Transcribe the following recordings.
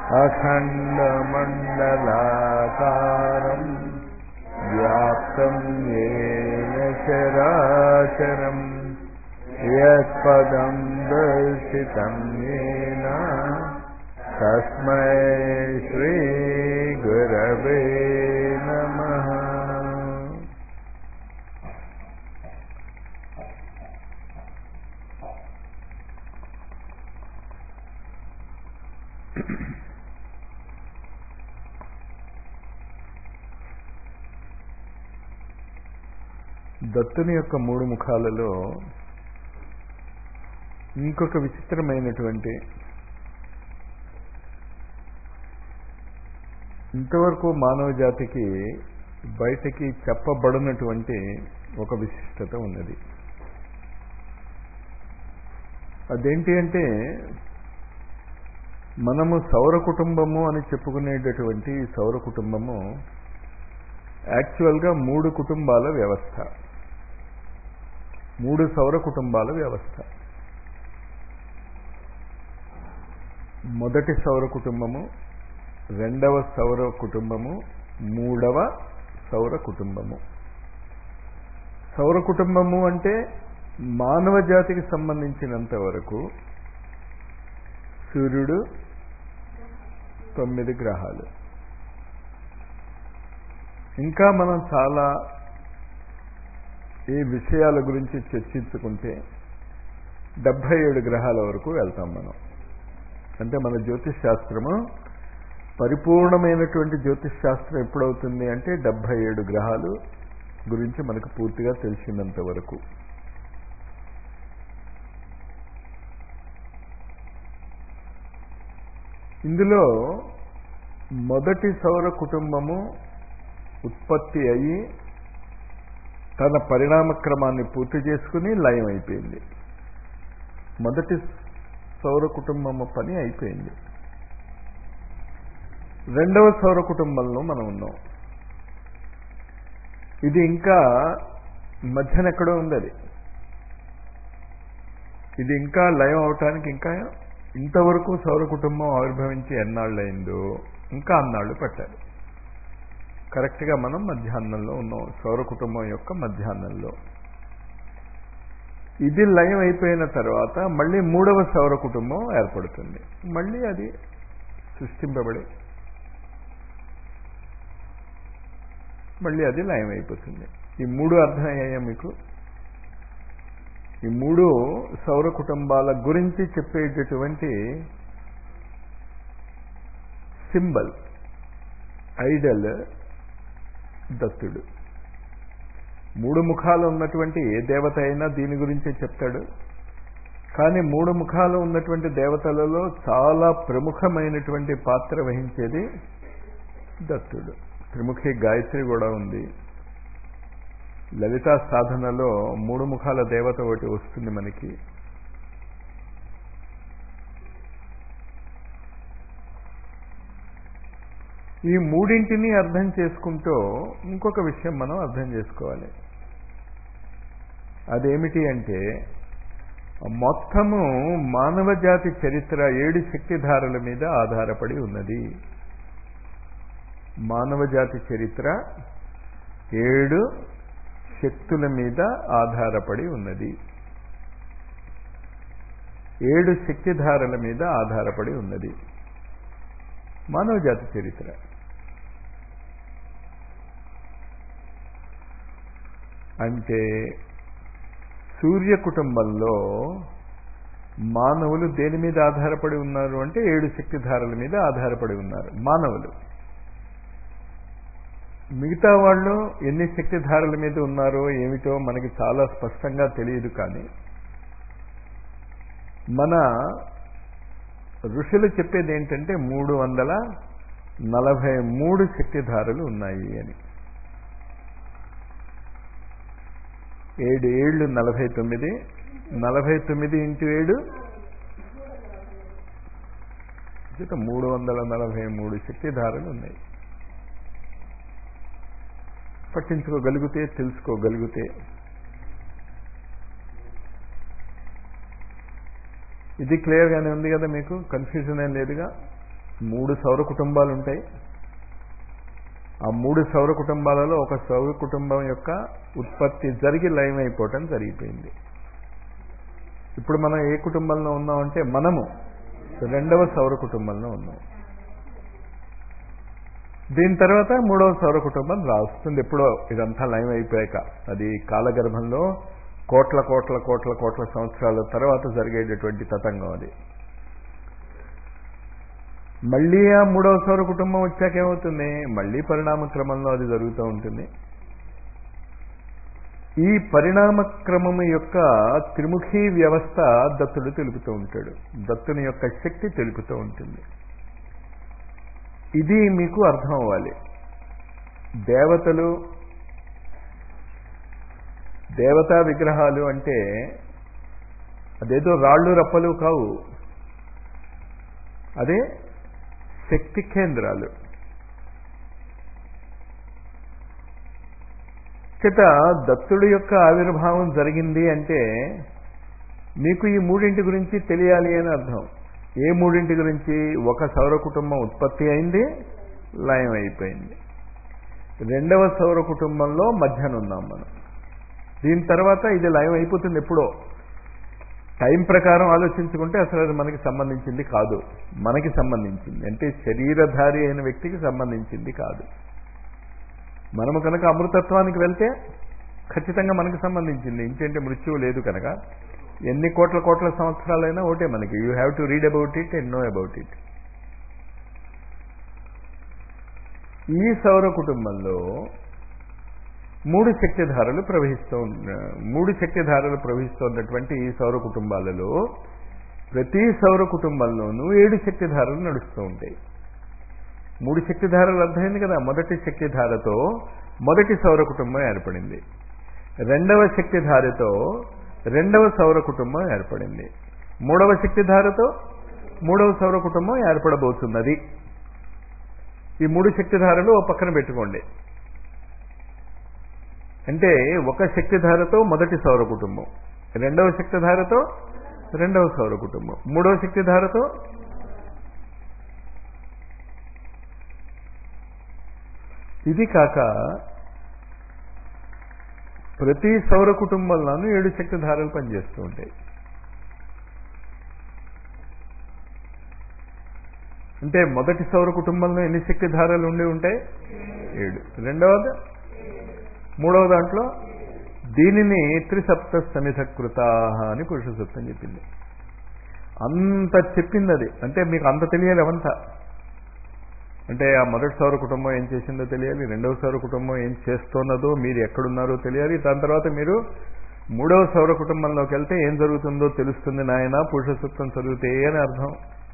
अखण्डमण्डलाकारं व्याप्तं येन चराचरं यत्पदं दर्शितं येन तस्मै श्रीगुरवे नमः। దత్తుని యొక్క మూడు ముఖాలలో ఇంకొక విచిత్రమైనటువంటి, ఇంతవరకు మానవ జాతికి బయటికి చెప్పబడినటువంటి ఒక విశిష్టత ఉన్నది. అదేంటి అంటే, మనము సౌర కుటుంబము అని చెప్పుకునేటటువంటి ఈ సౌర కుటుంబము యాక్చువల్గా 3 కుటుంబాల వ్యవస్థ, 3 సౌర కుటుంబాల వ్యవస్థ. మొదటి సౌర కుటుంబము, రెండవ సౌర కుటుంబము, మూడవ సౌర కుటుంబము. సౌర కుటుంబము అంటే మానవ జాతికి సంబంధించినంత వరకు సూర్యుడు, 9 గ్రహాలు. ఇంకా మనం చాలా ఈ విషయాల గురించి చర్చించుకుంటే 77 గ్రహాల వరకు వెళ్తాం మనం. అంటే మన జ్యోతిష్ శాస్త్రము పరిపూర్ణమైనటువంటి జ్యోతిష్ శాస్త్రం ఎప్పుడవుతుంది అంటే 77 గ్రహాలు గురించి మనకు పూర్తిగా తెలిసినంత వరకు. ఇందులో మొదటి సౌర కుటుంబము ఉత్పత్తి అయ్యి తన పరిణామక్రమాన్ని పూర్తి చేసుకుని లయం అయిపోయింది. మొదటి సౌర కుటుంబము పని అయిపోయింది. రెండవ సౌర కుటుంబంలో మనం ఉన్నాం. ఇది ఇంకా మధ్యన ఎక్కడో ఉంది. ఇది ఇంకా లయం అవటానికి ఇంకా ఇంతవరకు సౌర కుటుంబం ఆవిర్భవించి ఎన్నాళ్ళు అయిందో ఇంకా అన్నాళ్ళు పట్టాలి. కరెక్ట్గా మనం మధ్యాహ్నంలో ఉన్నాం, సౌర కుటుంబం యొక్క మధ్యాహ్నంలో. ఇది లయం అయిపోయిన తర్వాత మళ్ళీ 3వ సౌర కుటుంబం ఏర్పడుతుంది. మళ్ళీ అది సృష్టింపబడి మళ్ళీ అది లయం అయిపోతుంది. ఈ 3 అర్థమయ్యాయా మీకు? ఈ 3 సౌర కుటుంబాల గురించి చెప్పేటటువంటి సింబల్, ఐడల్ దత్తుడు. 3 ముఖాలు ఉన్నటువంటి ఏ దేవత అయినా దీని గురించే చెప్తాడు. కానీ 3 ముఖాలు ఉన్నటువంటి దేవతలలో చాలా ప్రముఖమైనటువంటి పాత్ర వహించేది దత్తుడు. త్రిముఖి గాయత్రి కూడా ఉంది. లలితా సాధనలో 3 ముఖాల దేవత ఒకటి వస్తుంది మనకి. ఈ మూడింటిని అర్థం చేసుకుంటూ ఇంకొక విషయం మనం అర్థం చేసుకోవాలి. అదేమిటి అంటే, మొత్తము మానవ జాతి చరిత్ర 7 శక్తిధారల మీద ఆధారపడి ఉన్నది. మానవ జాతి చరిత్ర 7 శక్తుల మీద ఆధారపడి ఉన్నది. 7 శక్తిధారల మీద ఆధారపడి ఉన్నది మానవ జాతి చరిత్ర. అంటే సూర్య కుటుంబంలో మానవులు దేని మీద ఆధారపడి ఉన్నారు అంటే 7 శక్తిధారల మీద ఆధారపడి ఉన్నారు మానవులు. మిగతా వాళ్ళు ఎన్ని శక్తిధారల మీద ఉన్నారో ఏమిటో మనకి చాలా స్పష్టంగా తెలియదు. కానీ మన ఋషులు చెప్పేది ఏంటంటే 343 శక్తిధారలు ఉన్నాయి అని. 7 ఏళ్ళు 49, 49 ఇంటూ 7 343 శక్తిధారలు ఉన్నాయి. పట్టించుకోగలిగితే, తెలుసుకోగలిగితే. ఇది క్లియర్గానే ఉంది కదా మీకు? కన్ఫ్యూజన్ ఏం లేదుగా? 3 సౌర కుటుంబాలు ఉంటాయి. ఆ 3 సౌర కుటుంబాలలో ఒక సౌర కుటుంబం యొక్క ఉత్పత్తి జరిగి లయం అయిపోవటం జరిగిపోయింది. ఇప్పుడు మనం ఏ కుటుంబంలో ఉన్నామంటే మనము 2వ సౌర కుటుంబంలో ఉన్నాం. దీని తర్వాత 3వ సౌర కుటుంబం రాస్తుంది ఎప్పుడో, ఇదంతా లయం అయిపోయాక. అది కాలగర్భంలో కోట్ల కోట్ల కోట్ల కోట్ల సంవత్సరాల తర్వాత జరిగేటటువంటి తతంగం అది. మళ్ళీ ఆ 3వ సౌర కుటుంబం వచ్చాక ఏమవుతుంది, మళ్ళీ పరిణామ క్రమంలో అది జరుగుతూ ఉంటుంది. ఈ పరిణామ క్రమము యొక్క త్రిముఖీ వ్యవస్థ దత్తుడు తెలుపుతూ ఉంటాడు. దత్తుని యొక్క శక్తి తెలుపుతూ ఉంటుంది. ఇది మీకు అర్థం అవ్వాలి. దేవతా విగ్రహాలు అంటే అదేదో రాళ్ళు రప్పలు కావు, అదే శక్తి కేంద్రాలు. చేత దత్తుడి యొక్క ఆవిర్భావం జరిగింది అంటే మీకు ఈ 3 గురించి తెలియాలి అని అర్థం. ఏ 3 గురించి? ఒక సౌర కుటుంబం ఉత్పత్తి అయింది, లయం అయిపోయింది. 2వ సౌర కుటుంబంలో మధ్యనున్నాం మనం. దీని తర్వాత ఇది లయం అయిపోతుంది ఎప్పుడో. టైం ప్రకారం ఆలోచించుకుంటే అసలు అది మనకి సంబంధించింది కాదు. మనకి సంబంధించింది అంటే శరీరధారి అయిన వ్యక్తికి సంబంధించింది కాదు. మనము కనుక అమృతత్వానికి వెళ్తే ఖచ్చితంగా మనకు సంబంధించింది. ఇంకేంటే మృత్యువు లేదు కనుక ఎన్ని కోట్ల కోట్ల సంవత్సరాలైనా ఒకటే మనకి. You have to read about it and know about it. ఈ సౌర కుటుంబంలో 3 శక్తిధారలు ప్రవహిస్తున్నటువంటి ఈ సౌర కుటుంబాలలో ప్రతి సౌర కుటుంబంలోనూ 7 శక్తిధారలు నడుస్తూ ఉంటాయి. 3 శక్తిధారలు అర్థమైంది కదా. మొదటి శక్తిధారతో మొదటి సౌర కుటుంబం ఏర్పడింది. 2వ శక్తిధారతో 2వ సౌర కుటుంబం ఏర్పడింది. 3వ శక్తిధారతో 3వ సౌర కుటుంబం ఏర్పడబోతున్నది. ఈ 3 శక్తిధారలు ఓ పక్కన పెట్టుకోండి. అంటే ఒక శక్తిధారతో మొదటి సౌర కుటుంబం, 2వ శక్తిధారతో 2వ సౌర కుటుంబం, 3వ శక్తిధారతో ఇది కాక ప్రతి సౌర కుటుంబంలోనూ 7 శక్తిధారలు పనిచేస్తూ ఉంటాయి. అంటే మొదటి సౌర కుటుంబంలో ఎన్ని శక్తిధారలు ఉండి ఉంటాయి? 7. రెండవది 3వ దాంట్లో దీనిని త్రిసప్త సమిధకృత అని పురుష సూక్తం చెప్పింది. అంత చెప్పింది అది. అంటే మీకు అంత తెలియాలి అవంతా. అంటే ఆ మొదటి సౌర కుటుంబం ఏం చేసిందో తెలియాలి, 2వ సౌర కుటుంబం ఏం చేస్తున్నదో, మీరు ఎక్కడున్నారో తెలియాలి. దాని తర్వాత మీరు 3వ సౌర కుటుంబంలోకి వెళ్తే ఏం జరుగుతుందో తెలుస్తుంది నాయన పురుష సూక్తం చదివితే అని అర్థం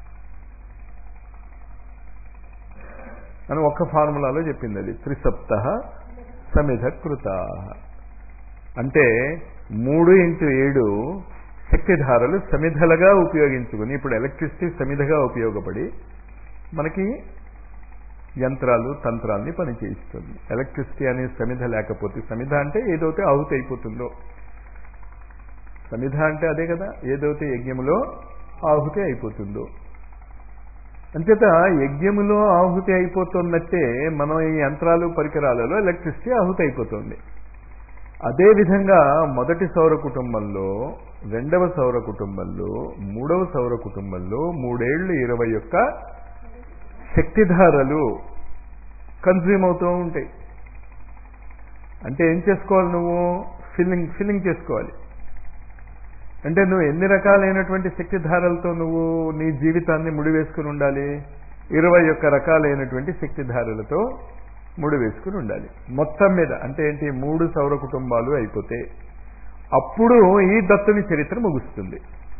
అని ఒక్క ఫార్ములాలో చెప్పింది అది. త్రిసప్త సమిధకృత అంటే 3x7 శక్తిధారలు సమిధలుగా ఉపయోగించుకుని, ఇప్పుడు ఎలక్ట్రిసిటీ సమిధగా ఉపయోగపడి మనకి యంత్రాలు తంత్రాల్ని పనిచేయిస్తుంది. ఎలక్ట్రిసిటీ అనే సమిధ లేకపోతే, సమిధ అంటే ఏదైతే ఆహుతి అయిపోతుందో, సమిధ అంటే అదే కదా, ఏదైతే యజ్ఞములో ఆహుతి అయిపోతుందో. అంచేత యజ్ఞములో ఆహుతి అయిపోతున్నట్టే మనం ఈ యంత్రాలు పరికరాలలో ఎలక్ట్రిసిటీ ఆహుతి అయిపోతుంది. అదేవిధంగా మొదటి సౌర కుటుంబంలో, 2వ సౌర కుటుంబంలో, 3వ సౌర కుటుంబంలో 3x20 శక్తిధారలు కన్జ్యూమ్ అవుతూ ఉంటాయి. అంటే ఏం చేసుకోవాలి, నువ్వు ఫిల్లింగ్ చేసుకోవాలి. అంటే నువ్వు ఎన్ని రకాలైనటువంటి శక్తిధారలతో నువ్వు నీ జీవితాన్ని ముడివేసుకుని ఉండాలి? 21 రకాలైనటువంటి శక్తిధారలతో ముడివేసుకుని ఉండాలి మొత్తం మీద. అంటే ఏంటి, 3 సౌర కుటుంబాలు అయిపోతే అప్పుడు ఈ దత్తుని చరిత్ర ముగుస్తుంది.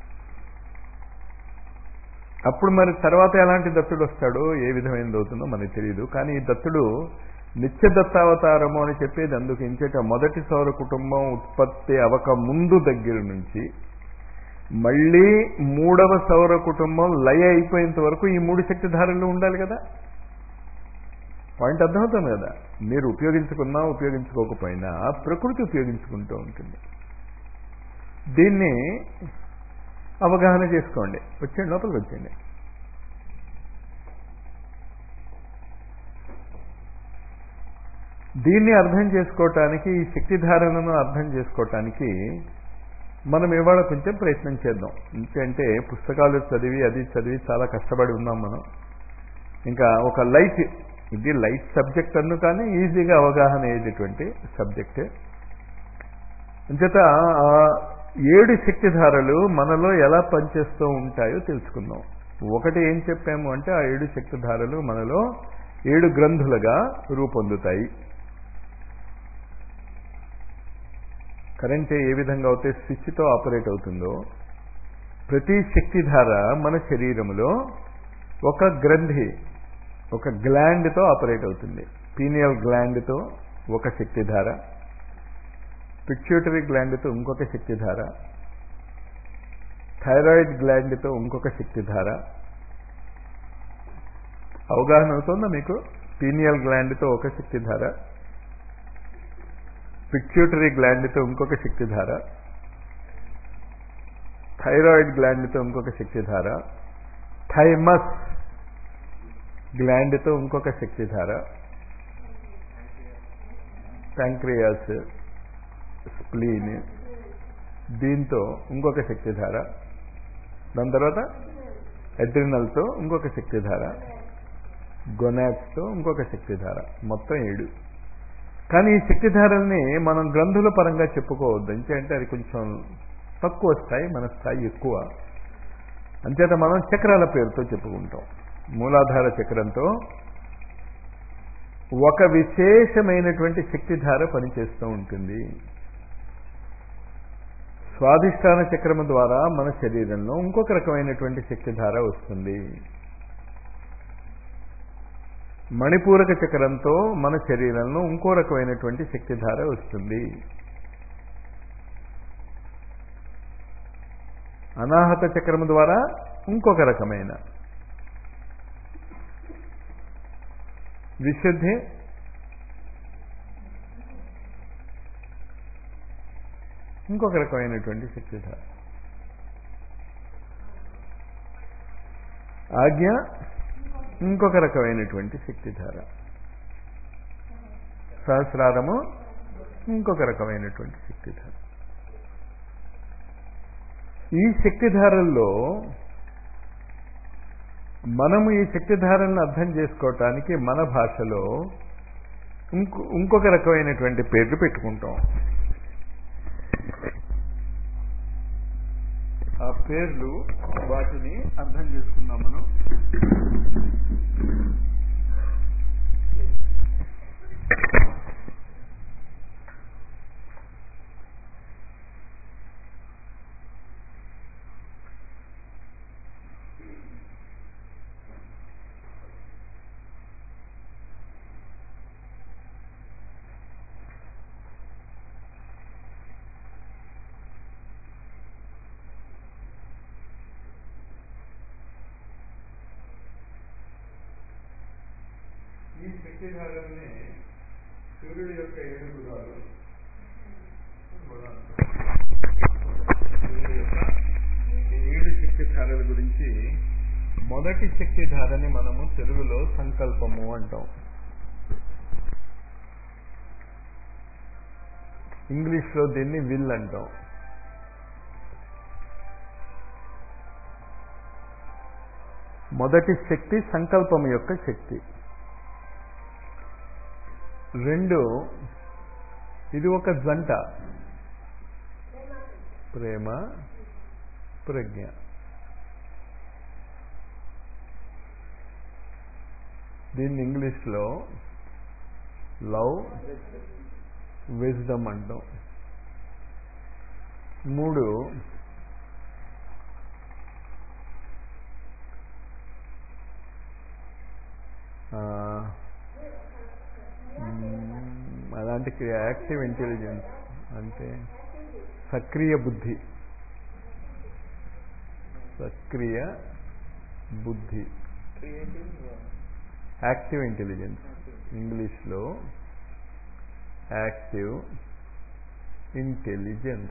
అప్పుడు మరి తర్వాత ఎలాంటి దత్తుడు వస్తాడో, ఏ విధమైనది అవుతుందో మనకు తెలియదు. కానీ ఈ దత్తుడు నిత్య దత్తావతారము అని చెప్పేది అందుకు. ఇంచేట మొదటి సౌర కుటుంబం ఉత్పత్తి అవక ముందు దగ్గర నుంచి మళ్ళీ 3వ సౌర కుటుంబం లయ అయిపోయేంత వరకు ఈ 3 శక్తిధారలు ఉండాలి కదా. పాయింట్ అర్థమవుతుంది కదా. మీరు ఉపయోగించుకున్నా ఉపయోగించుకోకపోయినా ప్రకృతి ఉపయోగించుకుంటూ ఉంటుంది. దీన్ని అవగాహన చేసుకోండి. వచ్చేయండి, లోపలికి వచ్చేయండి. దీన్ని అర్థం చేసుకోవటానికి, ఈ శక్తిధారణను అర్థం చేసుకోవటానికి మనం ఇవాళ కొంచెం ప్రయత్నం చేద్దాం. ఎందుకంటే పుస్తకాలు చదివి అది చదివి చాలా కష్టపడి ఉన్నాం మనం. ఇంకా ఒక లైట్, ఇది లైట్ సబ్జెక్ట్ అన్ను కానీ ఈజీగా అవగాహన అయ్యేటటువంటి సబ్జెక్ట్. అంచేత 7 శక్తిధారలు మనలో ఎలా పనిచేస్తూ ఉంటాయో తెలుసుకుందాం. ఒకటి ఏం చెప్పాము అంటే ఆ 7 శక్తిధారలు మనలో 7 గ్రంథులుగా రూపొందుతాయి. కరెంట్ ఏ విధంగా అయితే స్విచ్తో ఆపరేట్ అవుతుందో, ప్రతి శక్తిధార మన శరీరంలో ఒక గ్రంథి, ఒక గ్లాండ్తో ఆపరేట్ అవుతుంది. పీనియల్ గ్లాండ్తో ఒక శక్తిధార, పిట్యూటరీ గ్లాండ్తో ఇంకొక శక్తిధార, థైరాయిడ్ గ్లాండ్తో ఇంకొక శక్తిధార. అవగాహన అవుతుందా మీకు? పీనియల్ గ్లాండ్తో ఒక శక్తిధార, పిట్యూటరీ గ్లాండ్తో ఇంకొక శక్తిధార, థైరాయిడ్ గ్లాండ్తో ఇంకొక శక్తిధార, థైమస్ గ్లాండ్తో ఇంకొక శక్తిధార, ప్యాంక్రియాస్, స్ప్లీన్ దీంతో ఇంకొక శక్తిధార, దాని తర్వాత అడ్రినల్తో ఇంకొక శక్తిధార, గొనాడ్స్తో ఇంకొక శక్తిధార. మొత్తం 7. కానీ ఈ శక్తిధారల్ని మనం గ్రంథుల పరంగా చెప్పుకోవద్దు. అంటే అది కొంచెం తక్కువ స్థాయి, మన స్థాయి ఎక్కువ. అంచేత మనం చక్రాల పేరుతో చెప్పుకుంటాం. మూలాధార చక్రంతో ఒక విశేషమైనటువంటి శక్తిధార పనిచేస్తూ ఉంటుంది. స్వాధిష్టాన చక్రము ద్వారా మన శరీరంలో ఇంకొక రకమైనటువంటి శక్తిధార వస్తుంది. మణిపూరక చక్రంతో మన శరీరంలో ఇంకో రకమైనటువంటి శక్తిధార వస్తుంది. అనాహత చక్రము ద్వారా ఇంకొక రకమైన, విశుద్ధి ఇంకొక రకమైనటువంటి శక్తిధార, ఆజ్ఞ ఇంకొక రకమైనటువంటి శక్తిధార, సహస్రారము ఇంకొక రకమైనటువంటి శక్తిధార. ఈ శక్తిధారల్లో మనము ఈ శక్తిధారలను అర్థం చేసుకోవటానికి మన భాషలో ఇంకొక రకమైనటువంటి పేర్లు పెట్టుకుంటాం. ఆ పేర్లు, వాటిని అర్థం చేసుకుందాం మనం. ఈ శక్తిధారల్ని సూర్యుడి యొక్క 7 గుణాలు, సూర్యుడి యొక్క 7 శక్తిధారల గురించి మొదటి శక్తిధారని మనము తెలుగులో సంకల్పము అంటాం. ఇంగ్లీష్లో దీన్ని విల్ అంటాం. మొదటి శక్తి సంకల్పం యొక్క శక్తి. 2, ఇది ఒక జంట, ప్రేమ ప్రజ్ఞ. దీన్ని ఇంగ్లీష్లో లవ్ విజ్డమ్ అంటాం. 3, అలాంటి యాక్టివ్ ఇంటెలిజెన్స్ అంటే సక్రియ బుద్ధి. సక్రియ బుద్ధి, యాక్టివ్ ఇంటెలిజెన్స్, ఇంగ్లీష్లో యాక్టివ్ ఇంటెలిజెన్స్.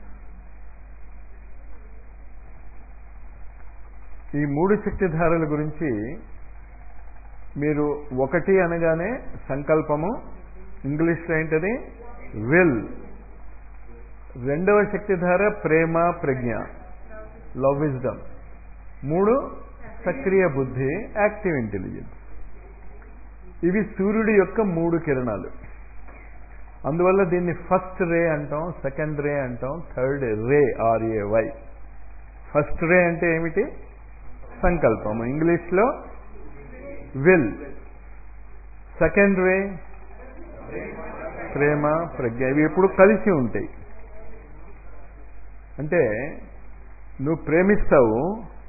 ఈ 3 శక్తిధారల గురించి మీరు ఒకటి అనగానే సంకల్పము, ఇంగ్లీష్లో ఏంటది? విల్. రెండవ శక్తిధార ప్రేమ ప్రజ్ఞ, లవ్ విజ్డమ్. 3 సక్రియ బుద్ధి, యాక్టివ్ ఇంటెలిజెన్స్. ఇవి సూర్యుడి యొక్క 3 కిరణాలు. అందువల్ల దీన్ని ఫస్ట్ రే అంటాం, సెకండ్ రే అంటాం, third ray, RAY. First ray అంటే ఏమిటి? సంకల్పము, ఇంగ్లీష్లో విల్. సెకండ్ రే ప్రేమ ప్రజ్ఞ. ఇవి ఎప్పుడు కలిసి ఉంటాయి. అంటే నువ్వు ప్రేమిస్తావు,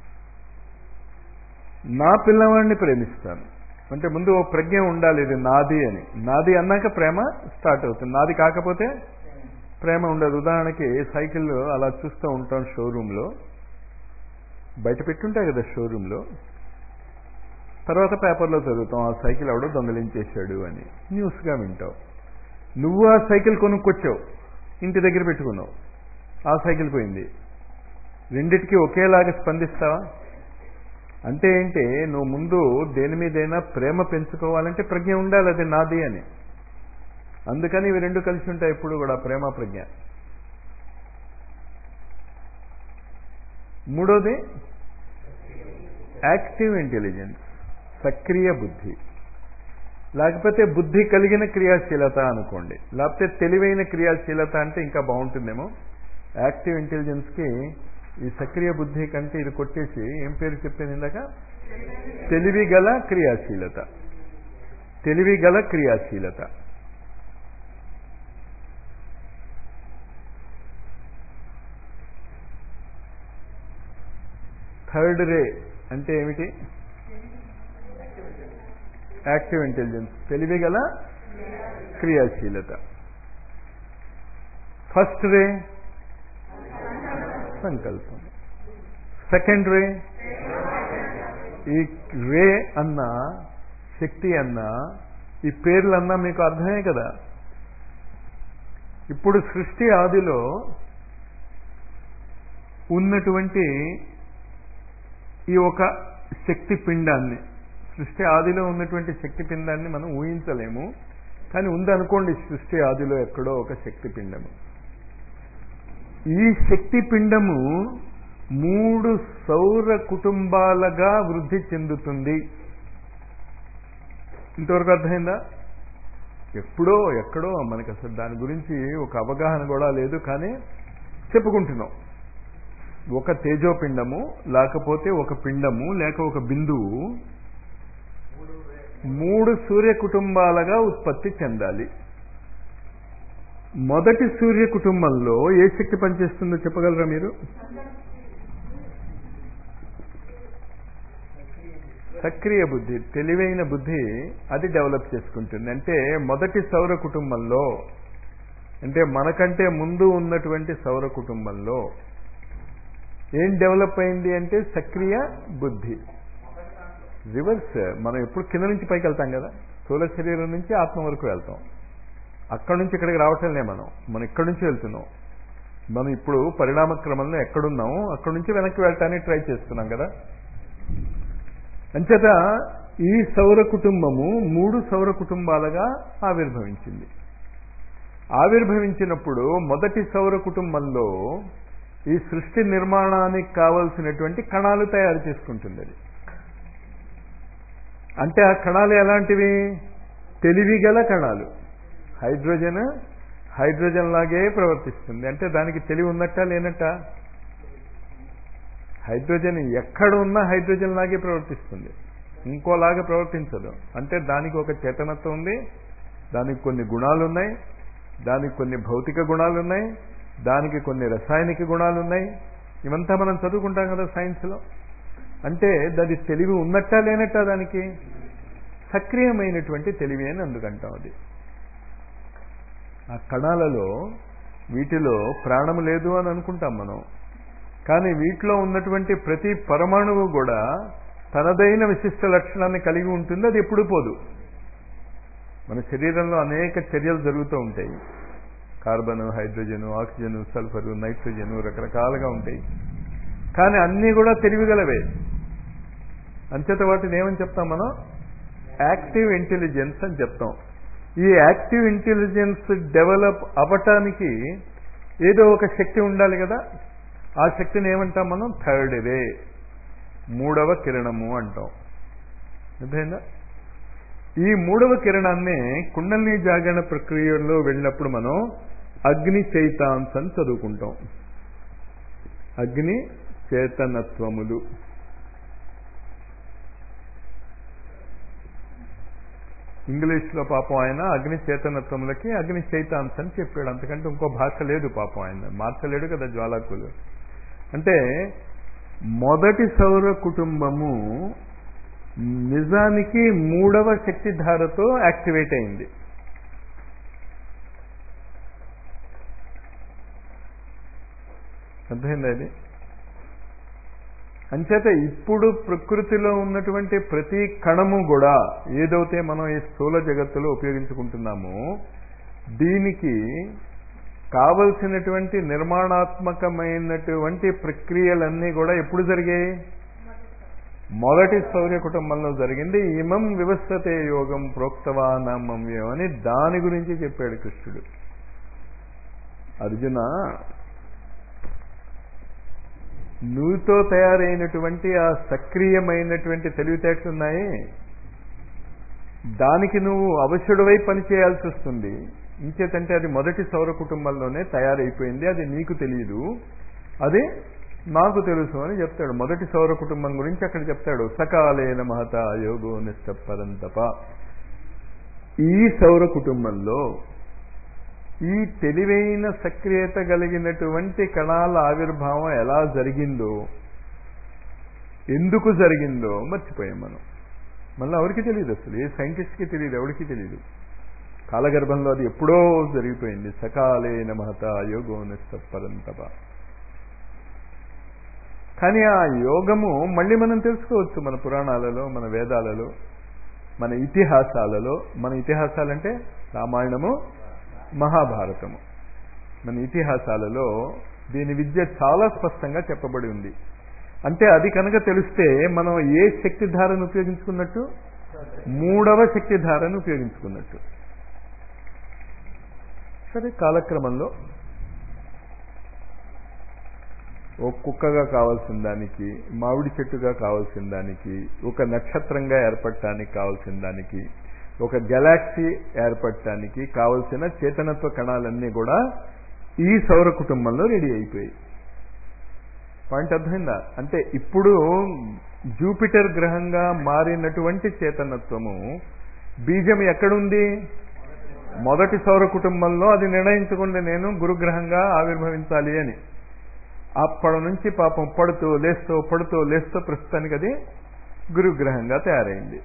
నా పిల్లవాడిని ప్రేమిస్తాను అంటే ముందు ఓ ప్రజ్ఞ ఉండాలి, ఇది నాది అని. నాది అన్నాక ప్రేమ స్టార్ట్ అవుతుంది. నాది కాకపోతే ప్రేమ ఉండదు. ఉదాహరణకి సైకిల్ అలా చూస్తూ ఉంటాం షోరూంలో, బయట పెట్టుంటాయి కదా షోరూంలో. తర్వాత పేపర్లో చదువుతాం ఆ సైకిల్ ఎవడో దొంగలించేశాడు అని, న్యూస్గా వింటావు. నువ్వు ఆ సైకిల్ కొనుక్కొచ్చావు, ఇంటి దగ్గర పెట్టుకున్నావు, ఆ సైకిల్ పోయింది. రెండిటికి ఒకేలాగా స్పందిస్తావా? అంటే ఏంటి? నువ్వు ముందు దేని మీదైనా ప్రేమ పెంచుకోవాలంటే ప్రజ్ఞ ఉండాలి, అది నాది అని. అందుకని ఇవి రెండు కలిసి ఉంటాయి ఎప్పుడు కూడా, ప్రేమ ప్రజ్ఞ. మూడోది యాక్టివ్ ఇంటెలిజెన్స్, సక్రియ బుద్ధి. లేకపోతే బుద్ధి కలిగిన క్రియాశీలత అనుకోండి, లేకపోతే తెలివైన క్రియాశీలత అంటే ఇంకా బాగుంటుందేమో. యాక్టివ్ ఇంటెలిజెన్స్కి ఈ సక్రియ బుద్ధి కంటే ఇది కొట్టేసి ఏం పేరు చెప్పాను ఇందాక? తెలివి గల క్రియాశీలత. తెలివి గల క్రియాశీలత. థర్డ్ రే అంటే ఏమిటి? యాక్టివ్ ఇంటెలిజెన్స్, తెలివి గల క్రియాశీలత. ఫస్ట్ రే సంకల్పం. సెకండ్ రే, ఈ రే అన్నా శక్తి అన్నా ఈ పేర్లన్నా మీకు అర్థమే కదా. ఇప్పుడు సృష్టి ఆదిలో ఉన్నటువంటి ఈ ఒక శక్తి పిండాన్ని, సృష్టి ఆదిలో ఉన్నటువంటి శక్తి పిండాన్ని మనం ఊహించలేము, కానీ ఉందనుకోండి సృష్టి ఆదిలో ఎక్కడో ఒక శక్తి పిండము. ఈ శక్తి పిండము 3 సౌర కుటుంబాలుగా వృద్ధి చెందుతుంది. ఇంతవరకు అర్థమైందా? ఎప్పుడో ఎక్కడో మనకు అసలు దాని గురించి ఒక అవగాహన కూడా లేదు, కానీ చెప్పుకుంటున్నాం. ఒక తేజోపిండము, లేకపోతే ఒక పిండము, లేక ఒక బిందువు 3 సూర్య కుటుంబాలుగా ఉత్పత్తి చెందాలి. మొదటి సూర్య కుటుంబంలో ఏ శక్తి పనిచేస్తుందో చెప్పగలరా మీరు? సక్రియ బుద్ధి, తెలివైన బుద్ధి, అది డెవలప్ చేసుకుంటుంది. అంటే మొదటి సౌర కుటుంబంలో, అంటే మనకంటే ముందు ఉన్నటువంటి సౌర కుటుంబంలో ఏం డెవలప్ అయింది అంటే సక్రియ బుద్ధి. రివర్స్, మనం ఎప్పుడు కింద నుంచి పైకి వెళ్తాం కదా, స్థూల శరీరం నుంచి ఆత్మ వరకు వెళ్తాం. అక్కడి నుంచి ఇక్కడికి రావటంలే మనం ఇక్కడి నుంచి వెళ్తున్నాం. మనం ఇప్పుడు పరిణామ క్రమంలో ఎక్కడున్నామో అక్కడి నుంచి వెనక్కి వెళ్ళటానికి ట్రై చేస్తున్నాం కదా. అంచేత ఈ సౌర కుటుంబము 3 సౌర కుటుంబాలుగా ఆవిర్భవించింది. ఆవిర్భవించినప్పుడు మొదటి సౌర కుటుంబంలో ఈ సృష్టి నిర్మాణానికి కావలసినటువంటి కణాలు తయారు చేసుకుంటుంది అది. అంటే ఆ కణాలు ఎలాంటివి? తెలివిగల కణాలు. హైడ్రోజన్ లాగే ప్రవర్తిస్తుంది. అంటే దానికి తెలివి ఉన్నట్ట లేనట్ట? హైడ్రోజన్ ఎక్కడ ఉన్నా హైడ్రోజన్ లాగే ప్రవర్తిస్తుంది, ఇంకోలాగా ప్రవర్తించదు. అంటే దానికి ఒక చేతనత్వం ఉంది, దానికి కొన్ని గుణాలు ఉన్నాయి, దానికి కొన్ని భౌతిక గుణాలు ఉన్నాయి, దానికి కొన్ని రసాయనిక గుణాలు ఉన్నాయి. ఇవంతా మనం చదువుకుంటాం కదా సైన్స్లో. అంటే దాని తెలివి ఉన్నట్టా లేనట్టా? దానికి సక్రియమైనటువంటి తెలివి అని అందుకంటాం. అది ఆ కణాలలో వీటిలో ప్రాణము లేదు అని అనుకుంటాం మనం, కానీ వీటిలో ఉన్నటువంటి ప్రతి పరమాణువు కూడా తనదైన విశిష్ట లక్షణాన్ని కలిగి ఉంటుంది. అది ఎప్పుడు పోదు. మన శరీరంలో అనేక చర్యలు జరుగుతూ ఉంటాయి. Carbon, hydrogen, oxygen, sulphur, nitrogen రకరకాలుగా ఉంటాయి, కానీ అన్నీ కూడా తెలివిగలవే. అంచేత వాటిని ఏమని చెప్తాం మనం? యాక్టివ్ ఇంటెలిజెన్స్ అని చెప్తాం. ఈ యాక్టివ్ ఇంటెలిజెన్స్ డెవలప్ అవ్వటానికి ఏదో ఒక శక్తి ఉండాలి కదా. ఆ శక్తిని ఏమంటాం మనం? థర్డ్ రే, మూడవ కిరణము అంటాం. అర్థమైందా? ఈ మూడవ కిరణాన్ని కుండలిని జాగరణ ప్రక్రియలో వెళ్ళినప్పుడు మనం అగ్ని చైతాన్స్ అని చదువుకుంటాం. అగ్ని చేతనత్వములు. ఇంగ్లీష్లో పాపం ఆయన అగ్ని చేతనత్వములకి అగ్ని చైతాన్స్ అని చెప్పాడు. అంతకంటే ఇంకో భాష లేదు పాపం. ఆయన మార్చలేడు కదా జ్వాలాకులు. అంటే మొదటి సౌర కుటుంబము నిజానికి మూడవ శక్తిధారతో యాక్టివేట్ అయింది. అర్థమైందా ఇది? అంచేత ఇప్పుడు ప్రకృతిలో ఉన్నటువంటి ప్రతి కణము కూడా ఏదైతే మనం ఈ స్థూల జగత్తులో ఉపయోగించుకుంటున్నామో దీనికి కావలసినటువంటి నిర్మాణాత్మకమైనటువంటి ప్రక్రియలన్నీ కూడా ఎప్పుడు జరిగాయి? మొదటి సౌర్య కుటుంబంలో జరిగింది. ఇమం వివస్వతే యోగం ప్రోక్తవానమవ్యం అని దాని గురించి చెప్పాడు కృష్ణుడు. అర్జున, నువ్వుతో తయారైనటువంటి ఆ సక్రియమైనటువంటి తెలివితేటలు ఉన్నాయి, దానికి నువ్వు అవశ్యుడివై పనిచేయాల్సి వస్తుంది. ఇంకేతంటే అది మొదటి సౌర కుటుంబంలోనే తయారైపోయింది, అది నీకు తెలియదు, అది నాకు తెలుసు అని చెప్తాడు. మొదటి సౌర కుటుంబం గురించి అక్కడ చెప్తాడు. సకాలేన మహత యోగో నిష్టపరంతప. ఈ సౌర కుటుంబంలో ఈ తెలివైన సక్రియత కలిగినటువంటి కణాల ఆవిర్భావం ఎలా జరిగిందో, ఎందుకు జరిగిందో మర్చిపోయాం మనం. మళ్ళీ ఎవరికి తెలియదు, అసలు ఏ సైంటిస్ట్కి తెలియదు, ఎవరికి తెలియదు. కాలగర్భంలో అది ఎప్పుడో జరిగిపోయింది. సకాలేన మహత యోగో నిష్టపరంతప. కానీ ఆ యోగము మళ్ళీ మనం తెలుసుకోవచ్చు మన పురాణాలలో, మన వేదాలలో, మన ఇతిహాసాలలో. మన ఇతిహాసాలంటే రామాయణము, మహాభారతము. మన ఇతిహాసాలలో దీని విద్య చాలా స్పష్టంగా చెప్పబడి ఉంది. అంటే అది కనుక తెలిస్తే మనం ఏ శక్తిధారను ఉపయోగించుకున్నట్టు? మూడవ శక్తిధారను ఉపయోగించుకున్నట్టు. సరే, కాలక్రమంలో ఓ కుక్కగా కావాల్సిన దానికి, మామిడి చెట్టుగా కావాల్సిన దానికి, ఒక నక్షత్రంగా ఏర్పడటానికి కావాల్సిన దానికి, ఒక గెలాక్సీ ఏర్పడటానికి కావలసిన చేతనత్వ కణాలన్నీ కూడా ఈ సౌర కుటుంబంలో రెడీ అయిపోయాయి. పాయింట్ అర్థమైందా? అంటే ఇప్పుడు జూపిటర్ గ్రహంగా మారినటువంటి చేతనత్వము బీజం ఎక్కడుంది? మొదటి సౌర కుటుంబంలో. అది నిర్ణయించుకుంది నేను గురుగ్రహంగా ఆవిర్భవించాలి అని. అప్పటి నుంచి పాపం పడుతూ లేస్తూ ప్రస్తుతానికి అది గురుగ్రహంగా తయారైంది.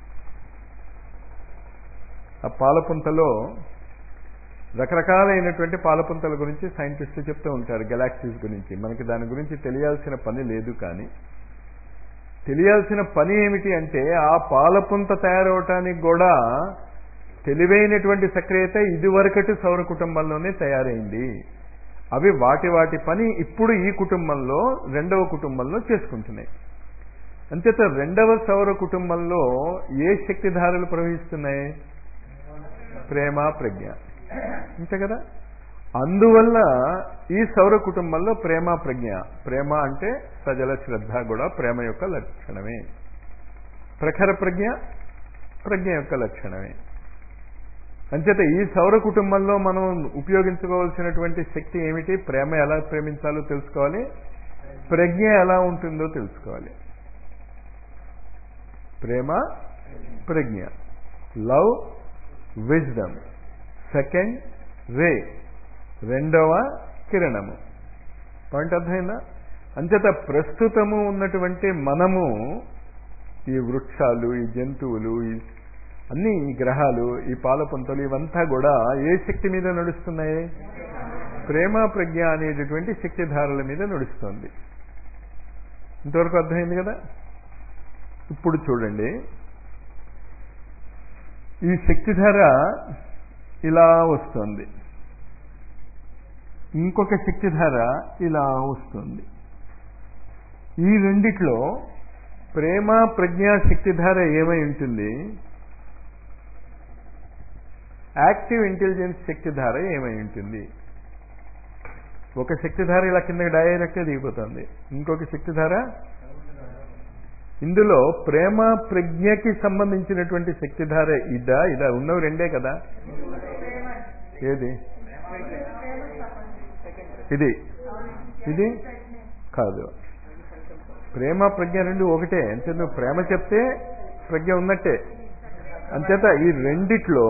ఆ పాలపుంతలో రకరకాలైనటువంటి పాలపుంతల గురించి సైంటిస్టులు చెప్తూ ఉంటారు, గెలాక్సీస్ గురించి. మనకి దాని గురించి తెలియాల్సిన పని లేదు. కానీ తెలియాల్సిన పని ఏమిటి అంటే ఆ పాలపుంత తయారవటానికి కూడా తెలివైనటువంటి సక్రియత ఇదివరకటి సౌర కుటుంబంలోనే తయారైంది. అవి వాటి పని ఇప్పుడు ఈ కుటుంబంలో, రెండవ కుటుంబంలో చేసుకుంటున్నాయి. అంచేత రెండవ సౌర కుటుంబంలో ఏ శక్తిధారలు ప్రవహిస్తున్నాయి? ప్రేమ, ప్రజ్ఞ. అంతే కదా. అందువల్ల ఈ సౌర కుటుంబంలో ప్రేమ, ప్రజ్ఞ. ప్రేమ అంటే సజల శ్రద్ధ కూడా ప్రేమ యొక్క లక్షణమే. ప్రఖర ప్రజ్ఞ యొక్క లక్షణమే. అంచేత ఈ సౌర కుటుంబంలో మనం ఉపయోగించుకోవాల్సినటువంటి శక్తి ఏమిటి? ప్రేమ ఎలా ప్రేమించాలో తెలుసుకోవాలి, ప్రజ్ఞ ఎలా ఉంటుందో తెలుసుకోవాలి. ప్రేమ, ప్రజ్ఞ, లవ్, విజ్డమ్, సెకండ్ రే, రెండవ కిరణము. పాయింట్ అర్థమైందా? అంచేత ప్రస్తుతము ఉన్నటువంటి మనము, ఈ వృక్షాలు, ఈ జంతువులు, అన్ని ఈ గ్రహాలు, ఈ పాలపుంతలు, ఇవంతా కూడా ఏ శక్తి మీద నడుస్తున్నాయి? ప్రేమ, ప్రజ్ఞ అనేటటువంటి శక్తిధారల మీద నడుస్తుంది. ఇంతవరకు అర్థమైంది కదా. ఇప్పుడు చూడండి, ఈ శక్తిధార ఇలా వస్తుంది, ఇంకొక శక్తిధార ఇలా వస్తుంది. ఈ రెండిట్లో ప్రేమ, ప్రజ్ఞ శక్తిధార ఏమై ఉంటుంది? యాక్టివ్ ఇంటెలిజెన్స్ శక్తిధార ఏమై ఉంటుంది? ఒక శక్తిధార ఇలా కిందకి డైరెక్ట్గా దిగిపోతుంది, ఇంకొక శక్తిధార ఇందులో ప్రేమ ప్రజ్ఞకి సంబంధించినటువంటి శక్తిధార ఇదా ఉన్నవి రెండే కదా. ఏది? ఇది కాదు. ప్రేమ ప్రజ్ఞ రెండు ఒకటే. అంతే, నువ్వు ప్రేమ చెప్తే ప్రజ్ఞ ఉన్నట్టే. అంచేత ఈ రెండిట్లో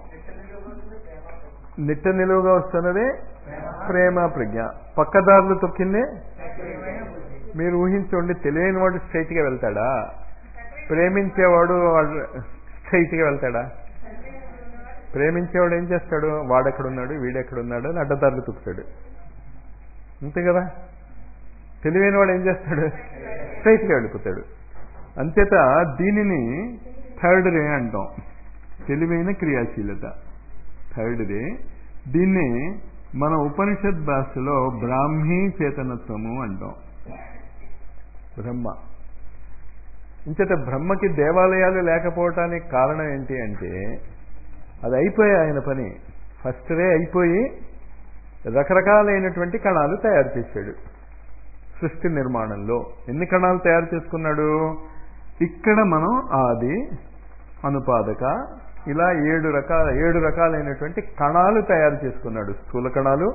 నిట్ట నిలువుగా వస్తున్నదే ప్రేమ ప్రజ్ఞ. పక్కదారులు తొక్కిందే. మీరు ఊహించుకోండి, తెలియని వాడు స్ట్రైట్గా వెళ్తాడా? ప్రేమించేవాడు స్ట్రైట్గా వెళ్తాడా? ప్రేమించేవాడు ఏం చేస్తాడు? వాడెక్కడున్నాడు, వీడెక్కడున్నాడు అని అడ్డదారులు తొక్కుతాడు, అంతే కదా. తెలివైన వాడు ఏం చేస్తాడు? స్ట్రైట్గా వెళ్ళిపోతాడు. అంచేత దీనిని థర్డ్ రే అంటాం, తెలివైన క్రియాశీలత, థర్డ్ రే. దీన్ని మన ఉపనిషత్ భాషలో బ్రాహ్మీ చేతనత్వము అంటాం, బ్రహ్మ. ఇంచేత బ్రహ్మకి దేవాలయాలు లేకపోవటానికి కారణం ఏంటి అంటే, అది అయిపోయి ఆయన పని ఫస్ట్ రే అయిపోయి రకరకాలైనటువంటి కణాలు తయారు చేశాడు సృష్టి నిర్మాణంలో. ఎన్ని కణాలు తయారు చేసుకున్నాడు? ఇక్కడ మనం ఆది, అనుపాదక, ఇలా 7 రకాలైనటువంటి కణాలు తయారు చేసుకున్నాడు. స్థూల కణాలు,